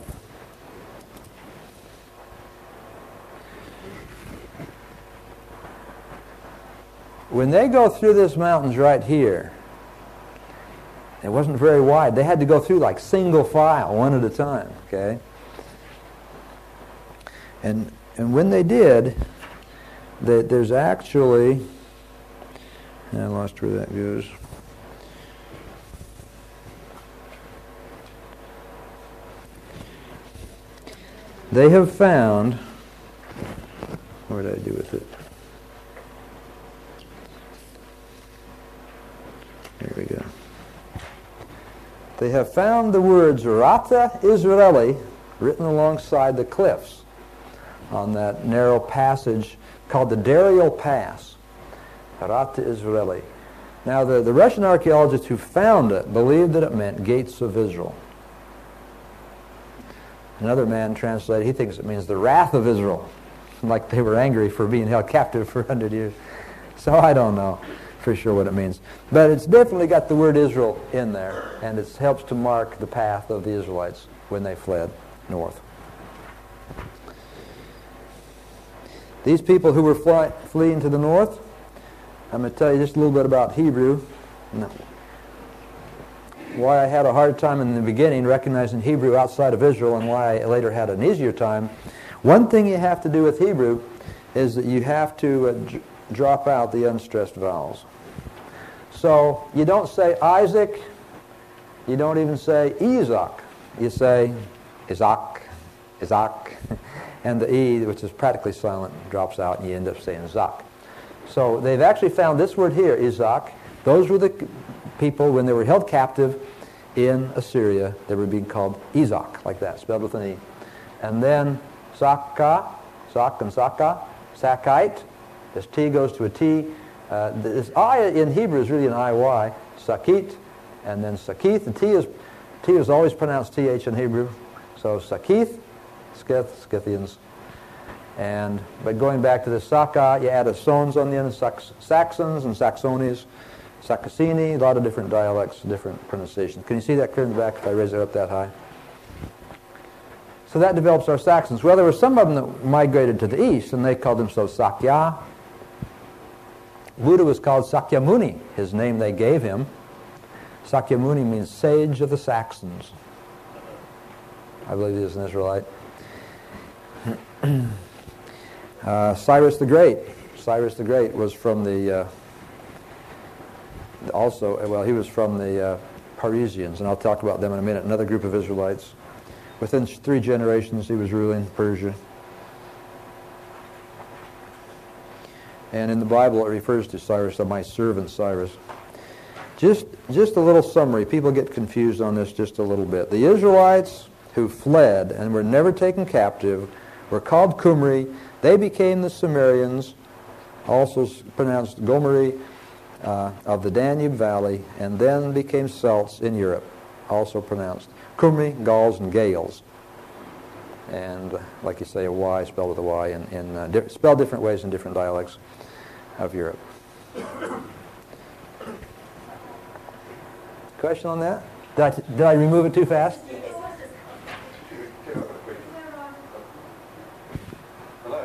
When they go through these mountains right here, it wasn't very wide. They had to go through like single file, one at a time, okay? And when they did, there's actually, I lost where that goes. They have found, what did I do with it? There we go. They have found the words Rata Israeli written alongside the cliffs on that narrow passage called the Dariel Pass. Rata Israeli. Now the Russian archaeologists who found it believed that it meant gates of Israel. Another man translated, he thinks it means the wrath of Israel, like they were angry for being held captive for 100 years. So I don't know for sure what it means. But it's definitely got the word Israel in there, and it helps to mark the path of the Israelites when they fled north. These people who were fleeing to the north, I'm going to tell you just a little bit about Hebrew. Why I had a hard time in the beginning recognizing Hebrew outside of Israel and why I later had an easier time. One thing you have to do with Hebrew is that you have to drop out the unstressed vowels. So you don't say Isaac, you don't even say Isaac. You say Isaac, Isaac, and the E, which is practically silent, drops out and you end up saying Zak. So they've actually found this word here, Isaac. Those were the people when they were held captive in Assyria. They were being called Isaac, like that, spelled with an E. And then Saka, Sak and Saka, Sakite. This T goes to a T. This I in Hebrew is really an IY, Sakit, and then Sakith. The T is always pronounced TH in Hebrew. So Sakith, Scythians. But going back to the Saka, you add a Sons on the end, Saxons and Saxonies, Sakasini, a lot of different dialects, different pronunciations. Can you see that clear in the back if I raise it up that high? So that develops our Saxons. Well, there were some of them that migrated to the east, and they called themselves Sakya. Buddha was called Sakyamuni, his name they gave him. Sakyamuni means sage of the Saxons. I believe he is an Israelite. Cyrus the Great. Cyrus the Great was from the, he was from the Parisians, and I'll talk about them in a minute, another group of Israelites. Within 3 generations, he was ruling Persia. And in the Bible, it refers to Cyrus, my servant Cyrus. Just a little summary. People get confused on this just a little bit. The Israelites who fled and were never taken captive were called Qumri. They became the Sumerians, also pronounced Gomeri, of the Danube Valley, and then became Celts in Europe, also pronounced Qumri, Gauls, and Gales. And like you say, a Y spelled with a Y, spelled different ways in different dialects of Europe. Question on that? Did I remove it too fast? Hello.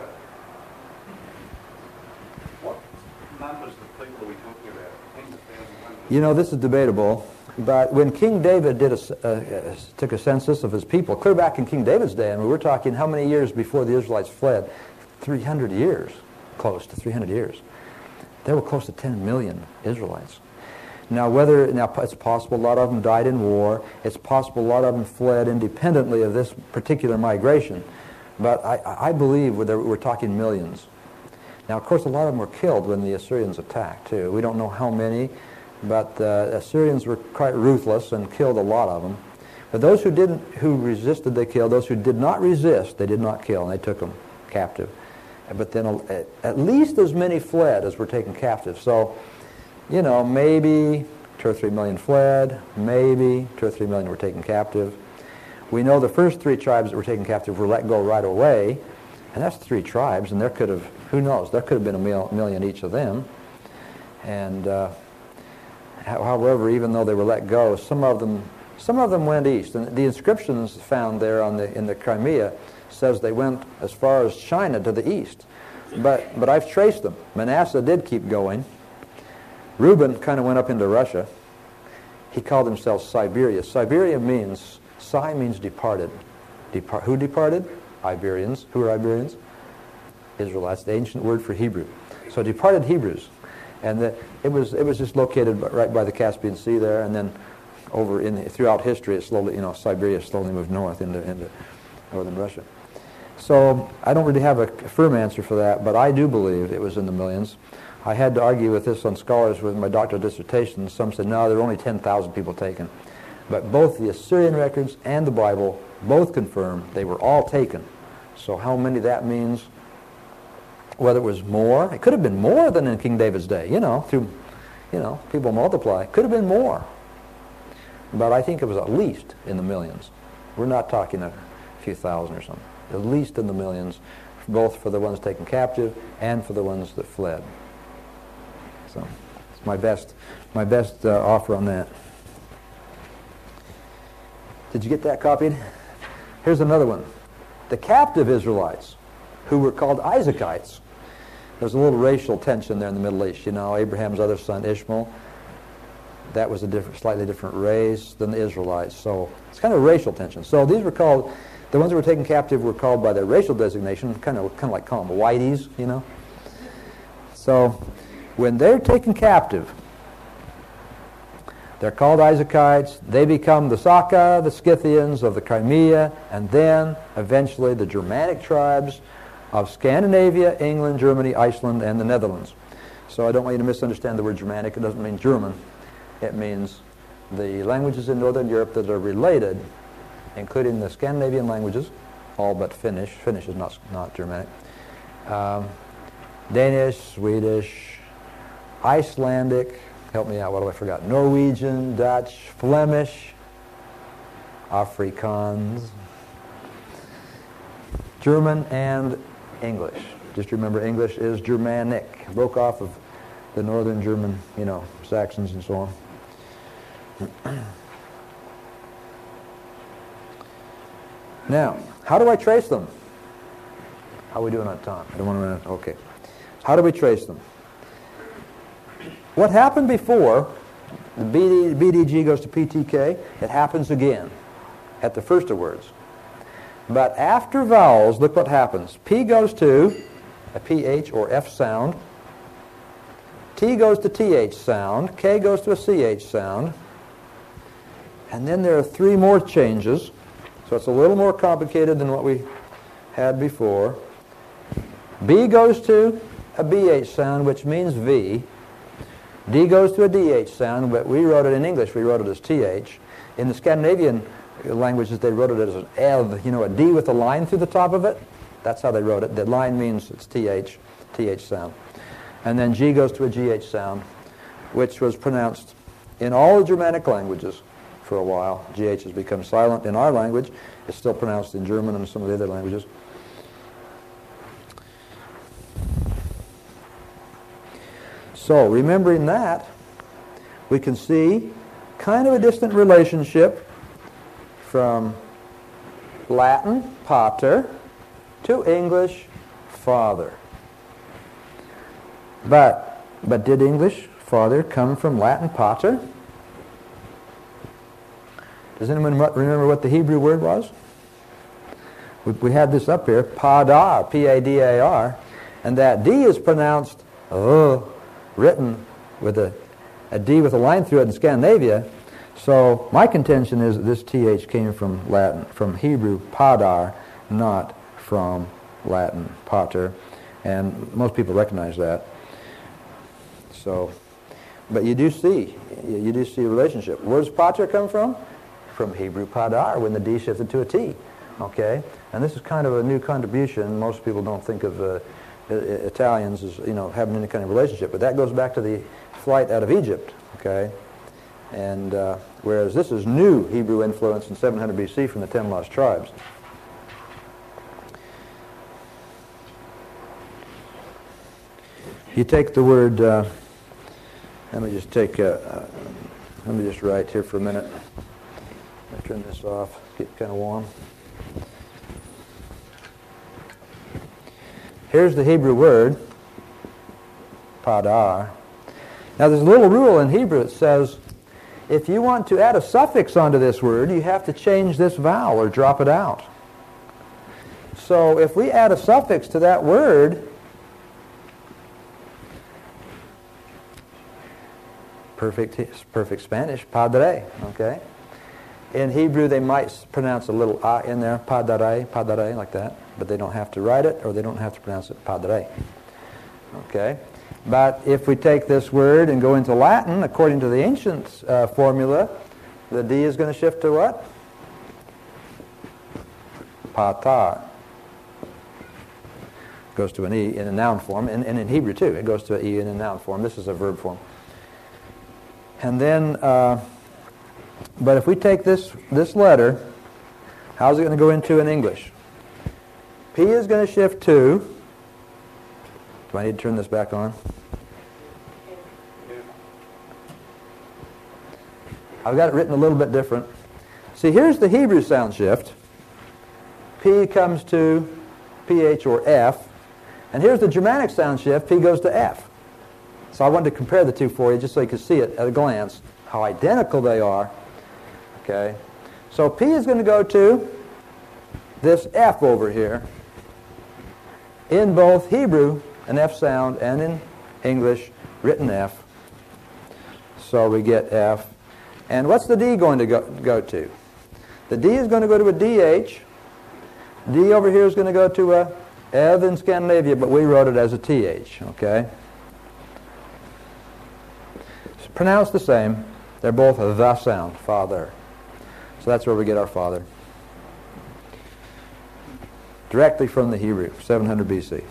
What numbers of people are we talking about? 10,000? You know, this is debatable, but when King David took a census of his people, clear back in King David's day, and we were talking how many years before the Israelites fled? 300 years, close to 300 years. There were close to 10 million Israelites. Now, it's possible a lot of them died in war. It's possible a lot of them fled independently of this particular migration. But I believe we're talking millions. Now, of course, a lot of them were killed when the Assyrians attacked, too. We don't know how many, but the Assyrians were quite ruthless and killed a lot of them. But those who resisted, they killed. Those who did not resist, they did not kill, and they took them captive. But then at least as many fled as were taken captive. So, you know, maybe 2 or 3 million fled, maybe 2 or 3 million were taken captive. We know the first 3 tribes that were taken captive were let go right away, and that's 3 tribes, and there could have, who knows, there could have been a million each of them. And however, even though they were let go, some of them went east. And the inscriptions found there in the Crimea says they went as far as China to the east. But I've traced them. Manasseh did keep going. Reuben kind of went up into Russia. He called himself Siberia. Siberia means, Si means departed. Who departed? Iberians. Who are Iberians? Israelites, the ancient word for Hebrew. So departed Hebrews. And it was just located right by the Caspian Sea there, and then throughout history, it slowly, Siberia slowly moved north into northern Russia. So I don't really have a firm answer for that, but I do believe it was in the millions. I had to argue with this on scholars with my doctoral dissertation. Some said, no, there were only 10,000 people taken. But both the Assyrian records and the Bible both confirm they were all taken. So how many that means, whether it was more, it could have been more than in King David's day, people multiply. It could have been more. But I think it was at least in the millions. We're not talking a few thousand or something. At least in the millions, both for the ones taken captive and for the ones that fled. So it's my best offer on that. Did you get that copied? Here's another one. The captive Israelites, who were called Isaacites. There's a little racial tension there in the Middle East. Abraham's other son, Ishmael, that was a slightly different race than the Israelites. So it's kind of a racial tension. So these were called, the ones that were taken captive were called by their racial designation, kind of like call them whiteys, So when they're taken captive, they're called Isaacites. They become the Saka, the Scythians of the Crimea, and then eventually the Germanic tribes of Scandinavia, England, Germany, Iceland, and the Netherlands. So I don't want you to misunderstand the word Germanic. It doesn't mean German. It means the languages in Northern Europe that are related, including the Scandinavian languages, all but Finnish. Finnish is not Germanic. Danish, Swedish, Icelandic, help me out, what have I forgot? Norwegian, Dutch, Flemish, Afrikaans, German, and English. Just remember, English is Germanic, broke off of the Northern German, Saxons and so on. Now, how do I trace them? How are we doing on time? I don't want to run out. Okay. How do we trace them? What happened before, the BDG goes to PTK, it happens again at the first of words. But after vowels, look what happens. P goes to a PH or F sound. T goes to TH sound. K goes to a CH sound. And then there are 3 more changes. So it's a little more complicated than what we had before. B goes to a BH sound, which means V. D goes to a DH sound, but we wrote it in English, we wrote it as TH. In the Scandinavian languages, they wrote it as an EV, a D with a line through the top of it. That's how they wrote it. The line means it's TH sound. And then G goes to a GH sound, which was pronounced in all the Germanic languages for a while. GH has become silent in our language. It's still pronounced in German and some of the other languages. So, remembering that, we can see kind of a distant relationship from Latin, pater, to English, father. But did English, father, come from Latin, pater? Does anyone remember what the Hebrew word was? We had this up here, padar, P-A-D-A-R, and that D is pronounced written with a D with a line through it in Scandinavia. So my contention is that this TH came from Latin, from Hebrew padar, not from Latin pater, and most people recognize that. So, but you do see a relationship. Where does pater come from? From Hebrew padar, when the D shifted to a T. Okay, and this is kind of a new contribution. Most people don't think of Italians as having any kind of relationship, but that goes back to the flight out of Egypt. Okay, and whereas this is new Hebrew influence in 700 BC from the 10 lost tribes. You take the word. Let me just write here for a minute. I'll turn this off. Get kind of warm. Here's the Hebrew word, padar. Now there's a little rule in Hebrew that says if you want to add a suffix onto this word, you have to change this vowel or drop it out. So if we add a suffix to that word, perfect Spanish, padre, okay? In Hebrew, they might pronounce a little a in there, padre, like that, but they don't have to write it, or they don't have to pronounce it padre. Okay? But if we take this word and go into Latin, according to the ancient formula, the D is going to shift to what? Patar. Goes to an E in a noun form, and in Hebrew too, it goes to an E in a noun form. This is a verb form. And then, but if we take this letter, how's it going to go into in English? P is going to shift to, do I need to turn this back on? I've got it written a little bit different. See, here's the Hebrew sound shift. P comes to PH or F. And here's the Germanic sound shift. P goes to F. So I wanted to compare the two for you just so you could see it at a glance, how identical they are. Okay. So P is going to go to this F over here. In both Hebrew, an F sound, and in English, written F. So we get F. And what's the D going to go to? The D is going to go to a DH. D over here is going to go to a EV in Scandinavia, but we wrote it as a TH, okay? It's pronounced the same. They're both a the sound, father. So that's where we get our father. Directly from the Hebrew, 700 BC.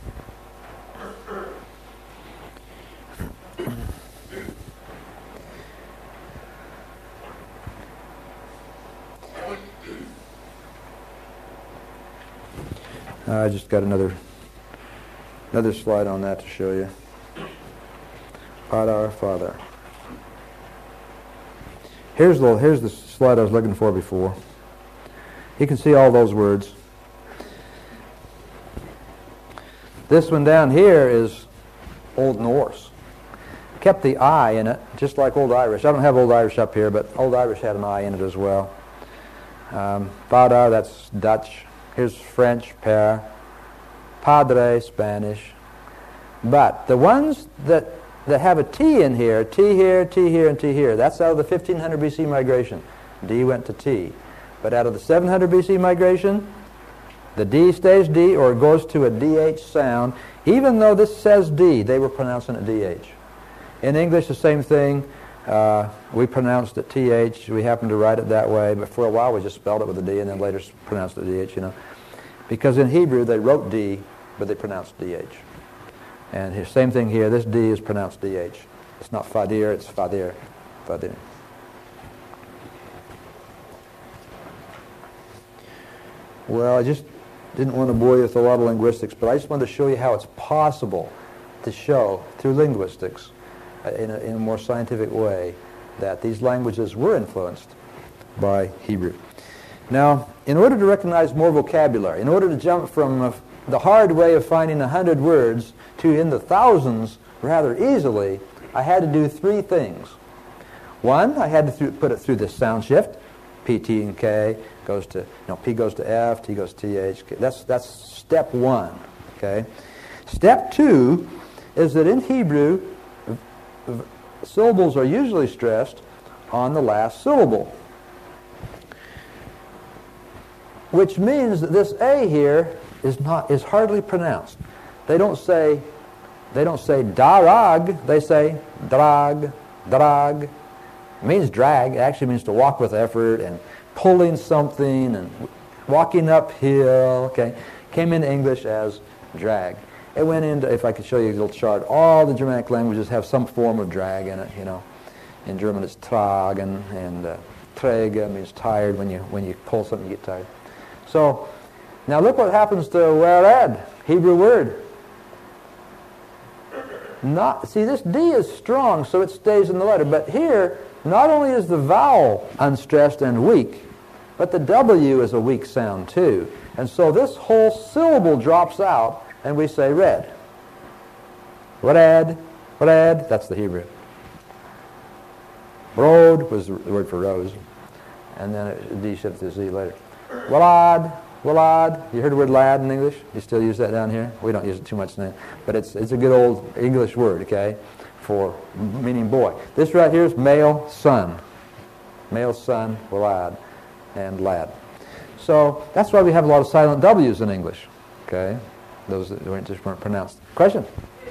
I just got another slide on that to show you. Padar, father. Here's the slide I was looking for before. You can see all those words. This one down here is Old Norse. Kept the I in it, just like Old Irish. I don't have Old Irish up here, but Old Irish had an I in it as well. Padar, that's Dutch. Here's French, père. Padre, Spanish. But the ones that have a T in here, T here, T here, and T here, that's out of the 1500 BC migration. D went to T. But out of the 700 BC migration, the D stays D or it goes to a DH sound. Even though this says D, they were pronouncing it DH. In English, the same thing. We pronounced it TH. We happened to write it that way, but for a while we just spelled it with a D and then later pronounced it DH, you know. Because in Hebrew, they wrote D, but they pronounced DH. And here, same thing here. This D is pronounced DH. It's not Fadir, it's Fadir. Fadir. Well, I just didn't want to bore you with a lot of linguistics, but I just wanted to show you how it's possible to show through linguistics in a more scientific way that these languages were influenced by Hebrew. Now, in order to recognize more vocabulary, in order to jump from the hard way of finding 100 words to in the thousands rather easily, I had to do three things. One, I had to put it through this sound shift. P, T, and K goes to, P goes to F, T goes to TH. That's step one, okay? Step two is that in Hebrew, syllables are usually stressed on the last syllable, which means that this A here is hardly pronounced. They don't say darag, they say drag, drag. It means drag. It actually means to walk with effort and pulling something and walking uphill. Okay, came into English as drag. It went into, if I could show you a little chart, all the Germanic languages have some form of drag in it. In German it's tragen, and träge means tired. When you pull something, you get tired. So now look what happens to wered, Hebrew word. See, this D is strong, so it stays in the letter. But here, not only is the vowel unstressed and weak, but the W is a weak sound too. And so this whole syllable drops out, and we say red. Red, red, that's the Hebrew. Brod was the word for rose. And then D shifts to Z later. Walad, walad. You heard the word lad in English? You still use that down here? We don't use it too much now. But it's a good old English word, okay, for meaning boy. This right here is male son. Male son, walad, and lad. So that's why we have a lot of silent W's in English, okay? Those that just weren't pronounced. Question?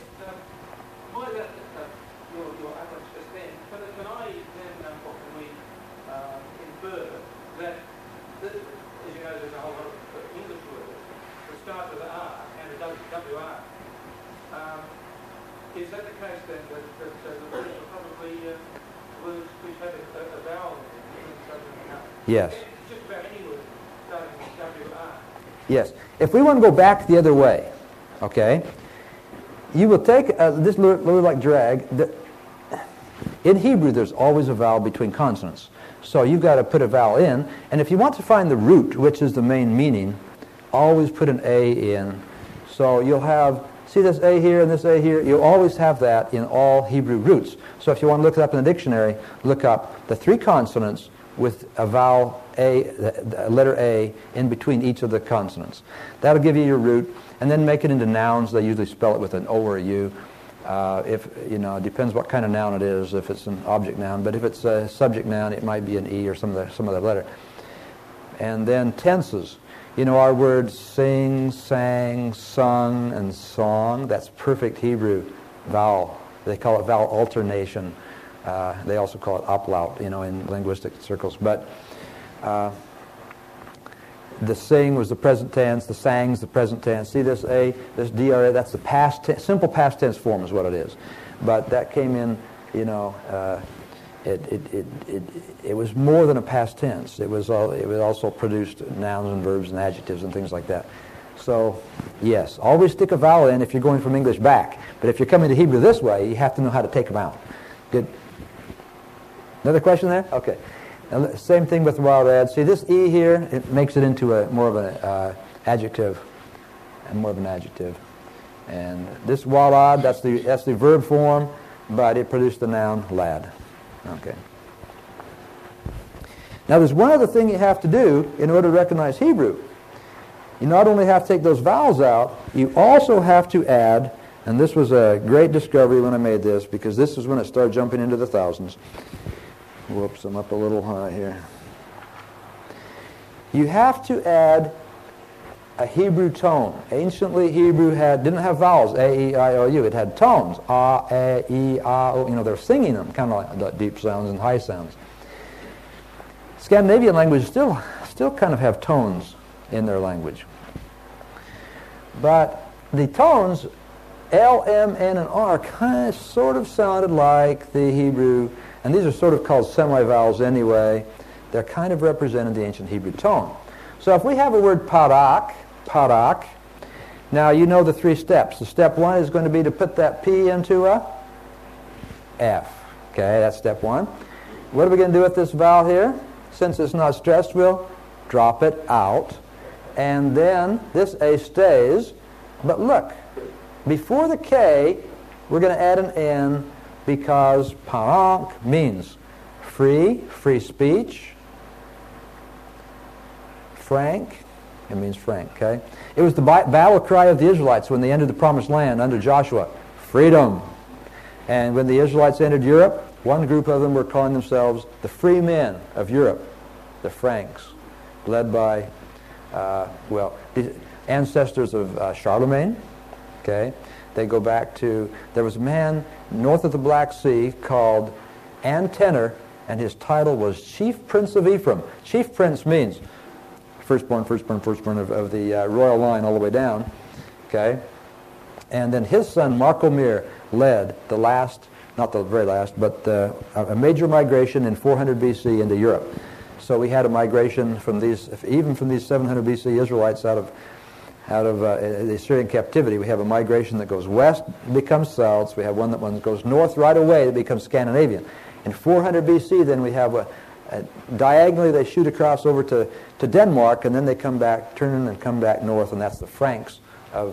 Is that the case then that the words are probably words which have a vowel in it? Yes. It's just about any word starting with WR. Yes. If we want to go back the other way, okay, you will take this word like drag. In Hebrew, there's always a vowel between consonants. So you've got to put a vowel in. And if you want to find the root, which is the main meaning, always put an A in. So you'll have, see this A here and this A here? You'll always have that in all Hebrew roots. So if you want to look it up in the dictionary, look up the three consonants with a vowel A, the letter A, in between each of the consonants. That'll give you your root. And then make it into nouns. They usually spell it with an O or a U. It depends what kind of noun it is, if it's an object noun. But if it's a subject noun, it might be an E or some other letter. And then tenses. Our words sing, sang, sung, and song, that's perfect Hebrew vowel. They call it vowel alternation. They also call it uplaut, in linguistic circles. But the sing was the present tense, the sang's the present tense. See this A, this DRA, that's the past tense, simple past tense form is what it is. But that came in, it was more than a past tense. It was also produced nouns and verbs and adjectives and things like that. So, yes, always stick a vowel in if you're going from English back. But if you're coming to Hebrew this way, you have to know how to take them out. Good. Another question there? Okay. Now, same thing with wild ad. See this E here, it makes it into more of an adjective, and more of an adjective. And this walad, that's the verb form, but it produced the noun lad. Okay. Now there's one other thing you have to do in order to recognize Hebrew. You not only have to take those vowels out, you also have to add, and this was a great discovery when I made this, because this is when it started jumping into the thousands. Whoops, I'm up a little high here. you have to add a Hebrew tone. Anciently, Hebrew didn't have vowels, A, E, I, O, U. It had tones, A, E, I, O. You know, they're singing them, kind of like the deep sounds and high sounds. Scandinavian languages still kind of have tones in their language. But the tones, L, M, N, and R, kind of sort of sounded like the Hebrew, and these are sort of called semi-vowels anyway. They're kind of represented the ancient Hebrew tone. So if we have a word parak, now you know the three steps. The step one is going to be to put that P into a F. Okay, that's step one. What are we going to do with this vowel here? Since it's not stressed, we'll drop it out. And then this A stays. But look, before the K, we're going to add an N because parak means free speech, frank. It means frank, okay? It was the battle cry of the Israelites when they entered the Promised Land under Joshua. Freedom. And when the Israelites entered Europe, one group of them were calling themselves the free men of Europe, the Franks, led by, the ancestors of Charlemagne, okay? They go back to, there was a man north of the Black Sea called Antenor, and his title was Chief Prince of Ephraim. Chief Prince means firstborn of the royal line all the way down, okay? And then his son, Markomir, led the last, not the very last, but a major migration in 400 BC into Europe. So we had a migration from these, even from these 700 BC Israelites out of the Assyrian captivity. We have a migration that goes west, becomes south. So we have one that goes north right away, that becomes Scandinavian. In 400 BC, then we have diagonally they shoot across over to Denmark, and then they come back, turn and come back north, and that's the Franks of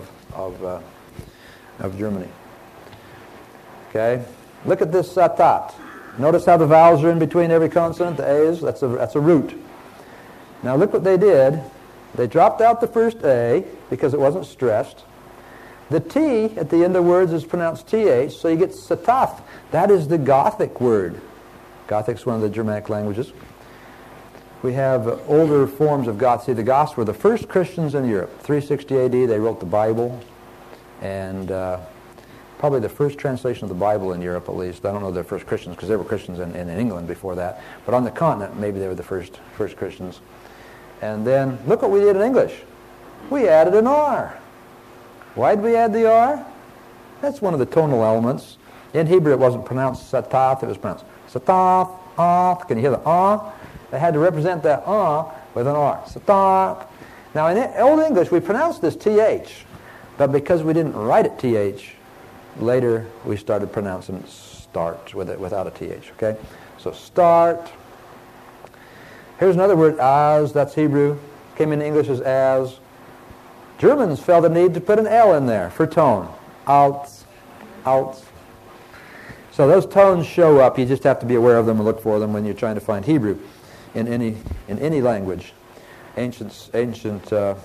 Germany. Okay, look at this satat. Notice how the vowels are in between every consonant. The A's, that's a root. Now look what they did. They dropped out the first A because it wasn't stressed. The T at the end of words is pronounced TH, so you get sataf. That is the Gothic word. Gothic's one of the Germanic languages. We have older forms of Goth. See, the Goths were the first Christians in Europe. 360 AD, they wrote the Bible, and probably the first translation of the Bible in Europe, at least. I don't know they're first Christians, because there were Christians in England before that. But on the continent, maybe they were the first Christians. And then, look what we did in English. We added an R. Why did we add the R? That's one of the tonal elements. In Hebrew, it wasn't pronounced sataf, it was pronounced sataf, ah. Can you hear the ah? They had to represent that ah with an R. Sataf. Now, in Old English, we pronounced this TH, but because we didn't write it TH, later we started pronouncing start with it without a TH, okay? So start. Here's another word, as, that's Hebrew. Came in English as. Germans felt the need to put an L in there for tone. Als, als. So those tones show up. You just have to be aware of them and look for them when you're trying to find Hebrew in any language. Ancient. What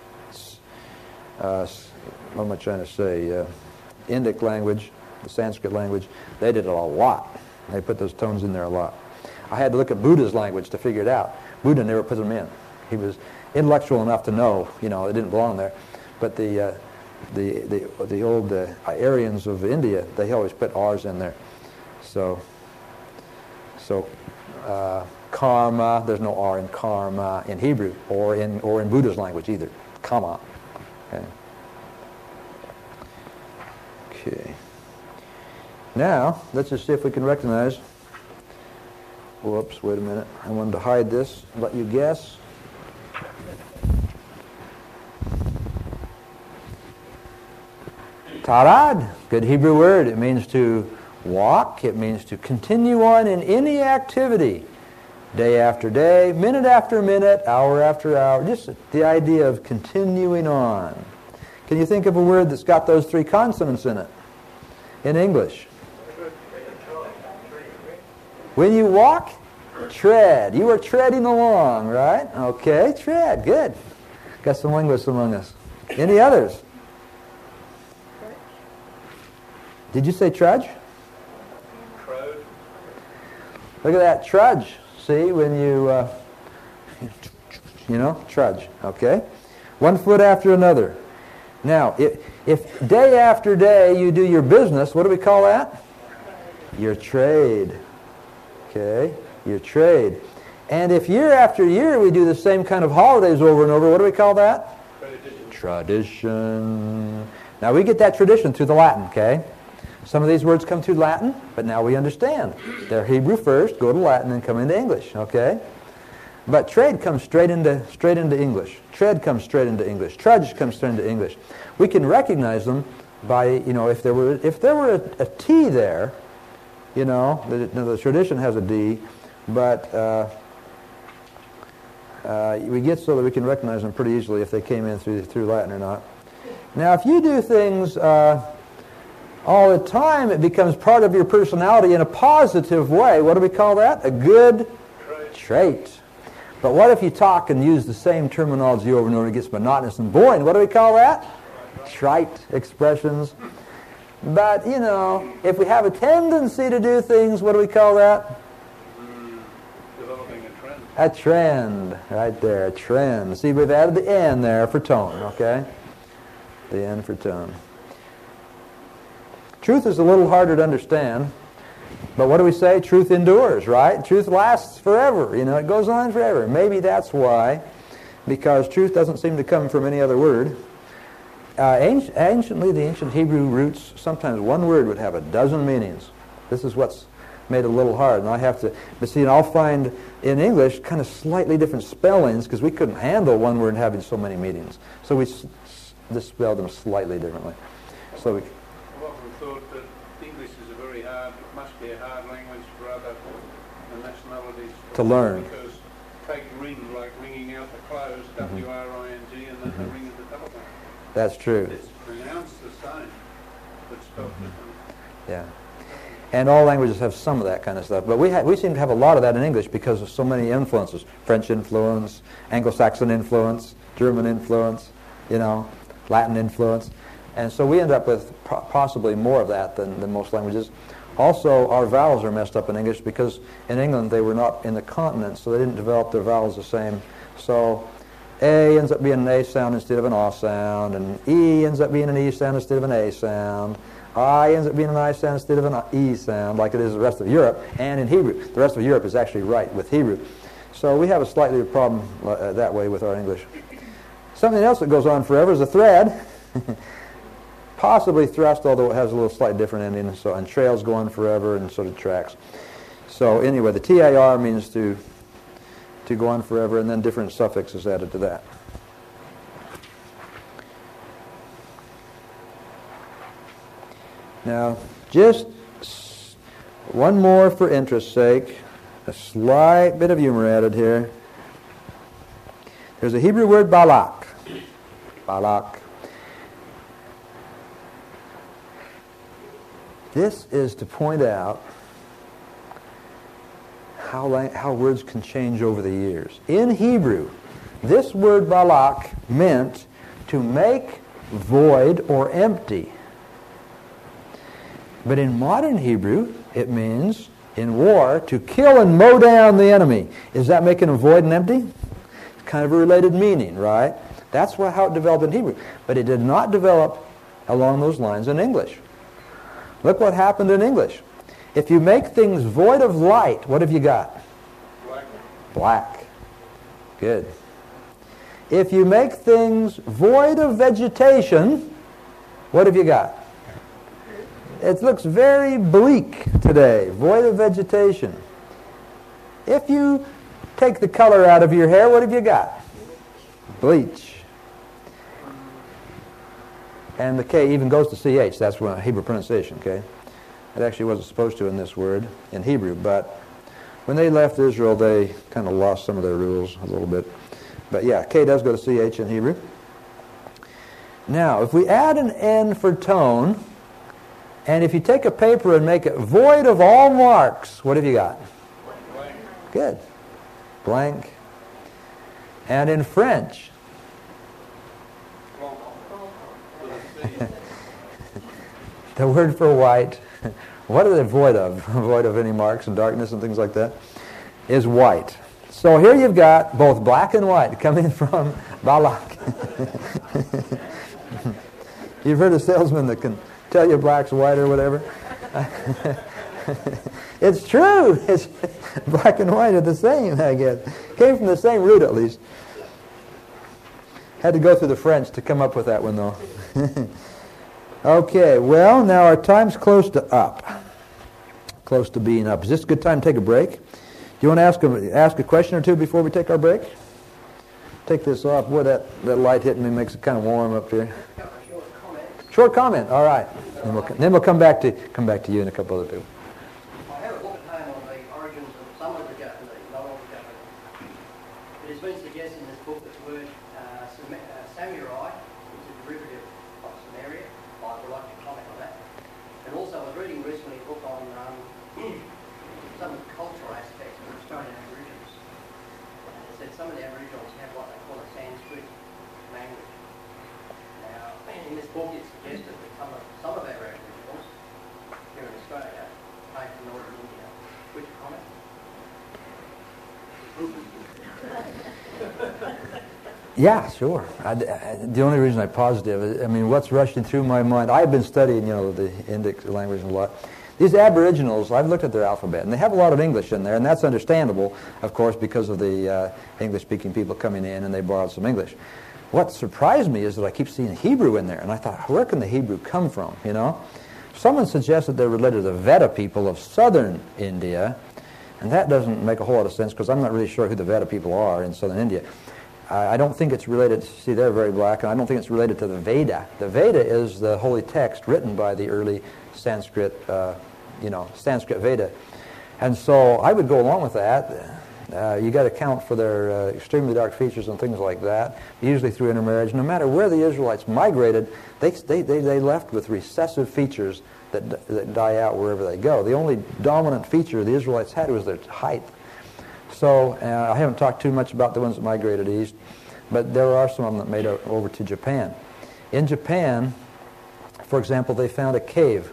am I trying to say? Indic language, the Sanskrit language. They did it a lot. They put those tones in there a lot. I had to look at Buddha's language to figure it out. Buddha never put them in. He was intellectual enough to know, it didn't belong there. But the old Aryans of India, they always put R's in there. So karma, there's no R in karma in Hebrew or in Buddha's language either. Kama. Okay. Now, let's just see if we can recognize. Whoops, wait a minute. I wanted to hide this, let you guess. Tarad, good Hebrew word. It means to walk. It means to continue on in any activity. Day after day, minute after minute, hour after hour. Just the idea of continuing on. Can you think of a word that's got those three consonants in it in English? When you walk, tread. You are treading along, right? Okay, tread. Good. Got some linguists among us. Any others? Did you say trudge? Trudge. Look at that, trudge. See, when you trudge, okay? One foot after another. Now, if day after day you do your business, what do we call that? Your trade, okay? Your trade. And if year after year we do the same kind of holidays over and over, what do we call that? Tradition. Now, we get that tradition through the Latin, okay? Some of these words come through Latin, but now we understand. They're Hebrew first, go to Latin, and come into English, okay? But trade comes straight into English. Tread comes straight into English. Trudge comes straight into English. We can recognize them by, if there were a T there, the tradition has a D, but we get so that we can recognize them pretty easily if they came in through Latin or not. Now, if you do things all the time, it becomes part of your personality in a positive way. What do we call that? A good trait. But what if you talk and use the same terminology over and over? It gets monotonous and boring. What do we call that? Trite expressions. But, if we have a tendency to do things, what do we call that? Developing a trend. A trend. Right there, a trend. See, we've added the N there for tone, okay? The N for tone. Truth is a little harder to understand, but what do we say? Truth endures, right? Truth lasts forever. It goes on forever. Maybe that's why, because truth doesn't seem to come from any other word. Anciently, the ancient Hebrew roots, sometimes one word would have a dozen meanings. This is what's made it a little hard. And I'll find in English kind of slightly different spellings because we couldn't handle one word having so many meanings. So we just spelled them slightly differently. So we thought that English is must be a hard language for other nationalities to learn. Because take ring, like ringing out the close, W-R-I-N-G, and then the ring of the telephone. That's true. It's pronounced the same, but spelled differently. Yeah. And all languages have some of that kind of stuff. But we seem to have a lot of that in English because of so many influences. French influence, Anglo-Saxon influence, German influence, Latin influence. And so we end up with possibly more of that than most languages. Also, our vowels are messed up in English because in England they were not in the continent, so they didn't develop their vowels the same. So A ends up being an A sound instead of an A sound, and E ends up being an E sound instead of an A sound. I ends up being an I sound instead of an E sound, like it is the rest of Europe, and in Hebrew. The rest of Europe is actually right with Hebrew. So we have a slightly problem that way with our English. Something else that goes on forever is a thread. Possibly thrust, although it has a little slightly different ending. And trails go on forever, and so do tracks. So anyway, the TAR means to go on forever, and then different suffixes added to that. Now, just one more for interest's sake. A slight bit of humor added here. There's a Hebrew word balak. Balak. This is to point out how words can change over the years. In Hebrew, this word balak meant to make void or empty. But in modern Hebrew, it means, in war, to kill and mow down the enemy. Is that making them void and empty? It's kind of a related meaning, right? That's how it developed in Hebrew. But it did not develop along those lines in English. Look what happened in English. If you make things void of light, what have you got? Black. Black. Good. If you make things void of vegetation, what have you got? It looks very bleak today, void of vegetation. If you take the color out of your hair, what have you got? Bleach. And the K even goes to CH. That's one Hebrew pronunciation, okay? It actually wasn't supposed to in this word, in Hebrew, but when they left Israel, they kind of lost some of their rules a little bit. But yeah, K does go to CH in Hebrew. Now, if we add an N for tone, and if you take a paper and make it void of all marks, what have you got? Blank. Good. Blank. And in French, the word for white, what are they void of? Void of any marks and darkness and things like that, is white. So here you've got both black and white coming from Balak. You've heard of salesmen that can tell you black's white or whatever? It's true. It's black and white are the same, I guess. Came from the same root, at least. Had to go through the French to come up with that one, though. Okay, well, now our time's close to up. Close to being up. Is this a good time to take a break? Do you want to ask a question or two before we take our break? Take this off. Boy, that light hitting me makes it kind of warm up here. Short comment. All right. Then we'll come back to you and a couple other people. I have a book at home on the origins of some of the Japanese, not all the Japanese. It has been suggested in this book that the word samurai is a derivative of Samaria. I would like to comment on that. And also I was reading recently a book on some cultural aspects of Australian Aborigines. And it said some of the Aboriginals have what they call a Sanskrit language. Now, in this book it suggested that some of our Aboriginals here in Australia came from northern India. Would you comment? Yeah, sure. The only reason I'm positive, I mean, what's rushing through my mind, I've been studying, the Indic language a lot. These Aboriginals, I've looked at their alphabet, and they have a lot of English in there, and that's understandable, of course, because of the English-speaking people coming in, and they borrowed some English. What surprised me is that I keep seeing Hebrew in there, and I thought, where can the Hebrew come from, Someone suggested they're related to the Veda people of southern India, and that doesn't make a whole lot of sense, because I'm not really sure who the Veda people are in southern India. I don't think it's related, see they're very black, and I don't think it's related to the Veda. The Veda is the holy text written by the early Sanskrit, Sanskrit Veda. And so I would go along with that. You got to account for their extremely dark features and things like that, usually through intermarriage. No matter where the Israelites migrated, they left with recessive features that die out wherever they go. The only dominant feature the Israelites had was their height. So I haven't talked too much about the ones that migrated east, but there are some of them that made it over to Japan. In Japan, for example, they found a cave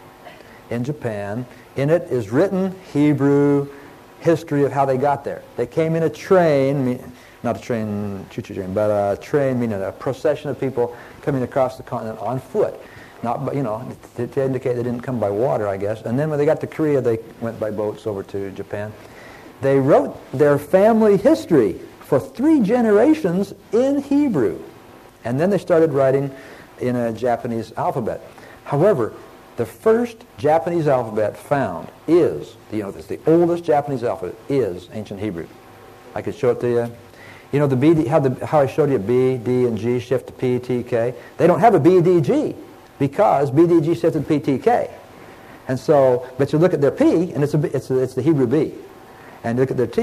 in Japan. In it is written Hebrew history of how they got there. They came in a train, not a train, choo-choo train, but a train, meaning a procession of people coming across the continent on foot. Not, to indicate they didn't come by water, I guess. And then when they got to Korea, they went by boats over to Japan. They wrote their family history for 3 generations in Hebrew. And then they started writing in a Japanese alphabet. However, the first Japanese alphabet found is, it's the oldest Japanese alphabet, is ancient Hebrew. I could show it to you. The B, how I showed you B, D, and G shift to P, T, K. They don't have a B, D, G because B, D, G shifted to P, T, K. And so, but you look at their P, and it's the Hebrew B. And you look at their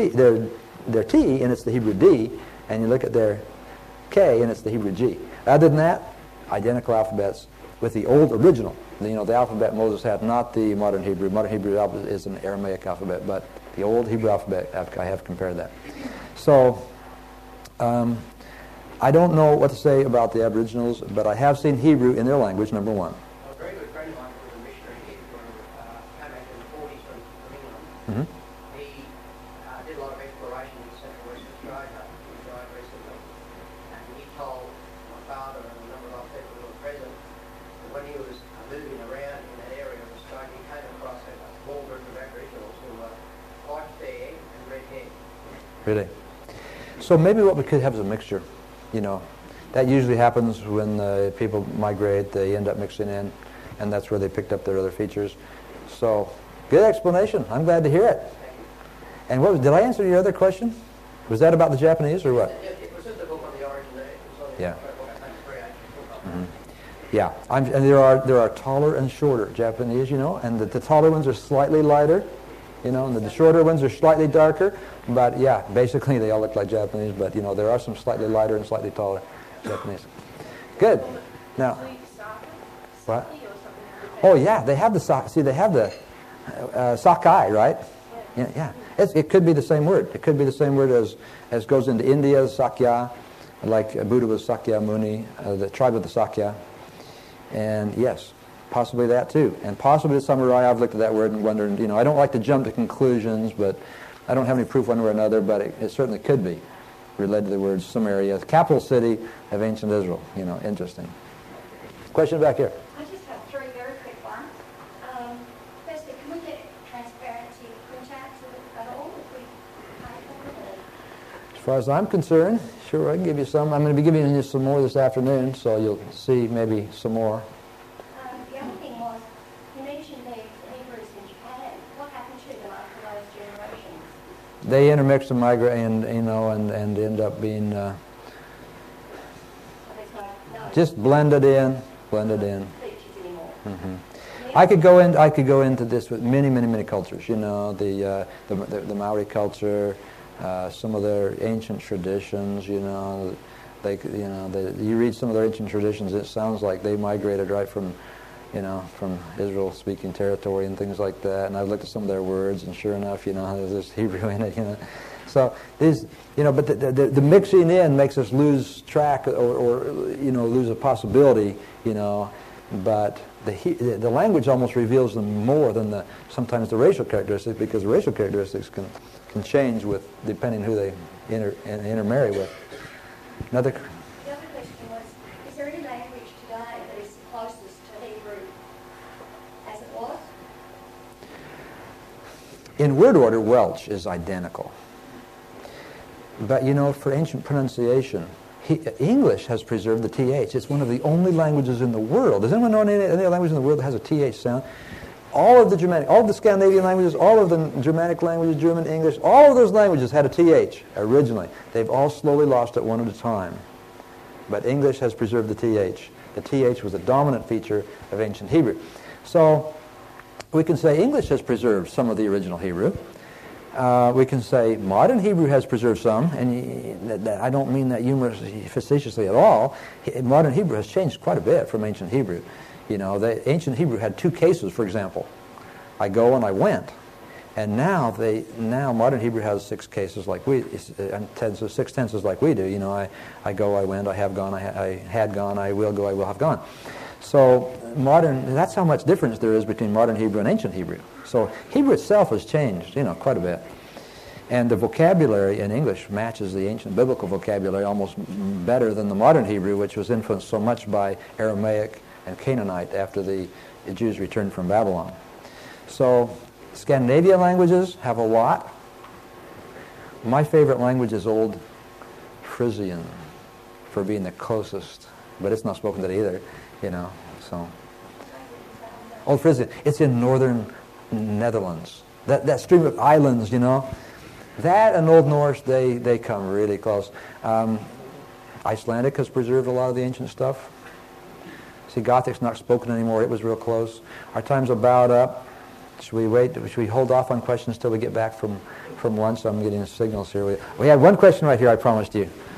T, and it's the Hebrew D. And you look at their K, and it's the Hebrew G. Other than that, identical alphabets with the old original. The alphabet Moses had, not the modern Hebrew. Modern Hebrew alphabet is an Aramaic alphabet, but the old Hebrew alphabet, I have compared that. So, I don't know what to say about the Aboriginals, but I have seen Hebrew in their language, number one. A very good friend of mine was a missionary here who came back in the 40s from England. Mm-hmm. He did a lot of exploration in central West Australia. He died recently. And he told my father and a number of other people who were present that when he was moving around in that area of Australia, he came across a small group of Aboriginals who were quite fair and red-haired. Really? So maybe what we could have is a mixture. That usually happens when people migrate, they end up mixing in, and that's where they picked up their other features. So, good explanation. I'm glad to hear it. And did I answer your other question? Was that about the Japanese or what? It was just a book on the origin there. It was on the Yeah. book I think created. Mm-hmm. Yeah, and there are taller and shorter Japanese, and the taller ones are slightly lighter, and the shorter ones are slightly darker. But yeah, basically they all look like Japanese, but there are some slightly lighter and slightly taller Japanese. Good. Now, what? Oh yeah, they have the see, they have the Sakai, right? Yeah. It could be the same word. It could be the same word as goes into India, Sakya, like Buddha was Sakya Muni, the tribe of the Sakya. And yes, possibly that too. And possibly the samurai. I've looked at that word and wondered, I don't like to jump to conclusions, but I don't have any proof one way or another, but it certainly could be related to the word Samaria, capital city of ancient Israel. Interesting. Question back here. I just have three very quick ones. Firstly, can we get transparency printout at all if we pay for it? As far as I'm concerned, sure, I can give you some. I'm going to be giving you some more this afternoon, so you'll see maybe some more. The other thing was, you mentioned the Hebrews in Japan. What happened to them after those generations? They intermix and migrate, and end up being There's no just blended in. features anymore. I could go into this with many cultures. The Maori culture, some of their ancient traditions. You read some of their ancient traditions. It sounds like they migrated right from Israel-speaking territory and things like that. And I've looked at some of their words, and sure enough, there's Hebrew in it. So these, but the mixing in makes us lose track or lose a possibility. But the language almost reveals them more than sometimes the racial characteristics, because the racial characteristics can change depending who they intermarry with. The other question was, is there any language today that is closest to Hebrew as it was? In word order, Welsh is identical. But for ancient pronunciation, English has preserved the TH. It's one of the only languages in the world. Does anyone know any other language in the world that has a TH sound? All of the Scandinavian languages, all of the Germanic languages, German, English, all of those languages had a TH originally. They've all slowly lost it one at a time. But English has preserved the TH. The TH was a dominant feature of ancient Hebrew. So we can say English has preserved some of the original Hebrew. We can say modern Hebrew has preserved some, and I don't mean that facetiously at all. Modern Hebrew has changed quite a bit from ancient Hebrew. The ancient Hebrew had two cases, for example. I go and I went. And now modern Hebrew has six cases like six tenses like we do. I go, I went, I have gone, I had gone, I will go, I will have gone. So that's how much difference there is between modern Hebrew and ancient Hebrew. So Hebrew itself has changed, quite a bit. And the vocabulary in English matches the ancient biblical vocabulary almost better than the modern Hebrew, which was influenced so much by Aramaic and Canaanite after the Jews returned from Babylon. So Scandinavian languages have a lot. My favorite language is Old Frisian for being the closest, but it's not spoken today either, so. Old Frisian, it's in northern Netherlands. That stream of islands, that and Old Norse, they come really close. Icelandic has preserved a lot of the ancient stuff. See, Gothic's not spoken anymore. It was real close. Our time's about up. Should we wait? Should we hold off on questions till we get back from lunch? I'm getting signals here. We had one question right here, I promised you.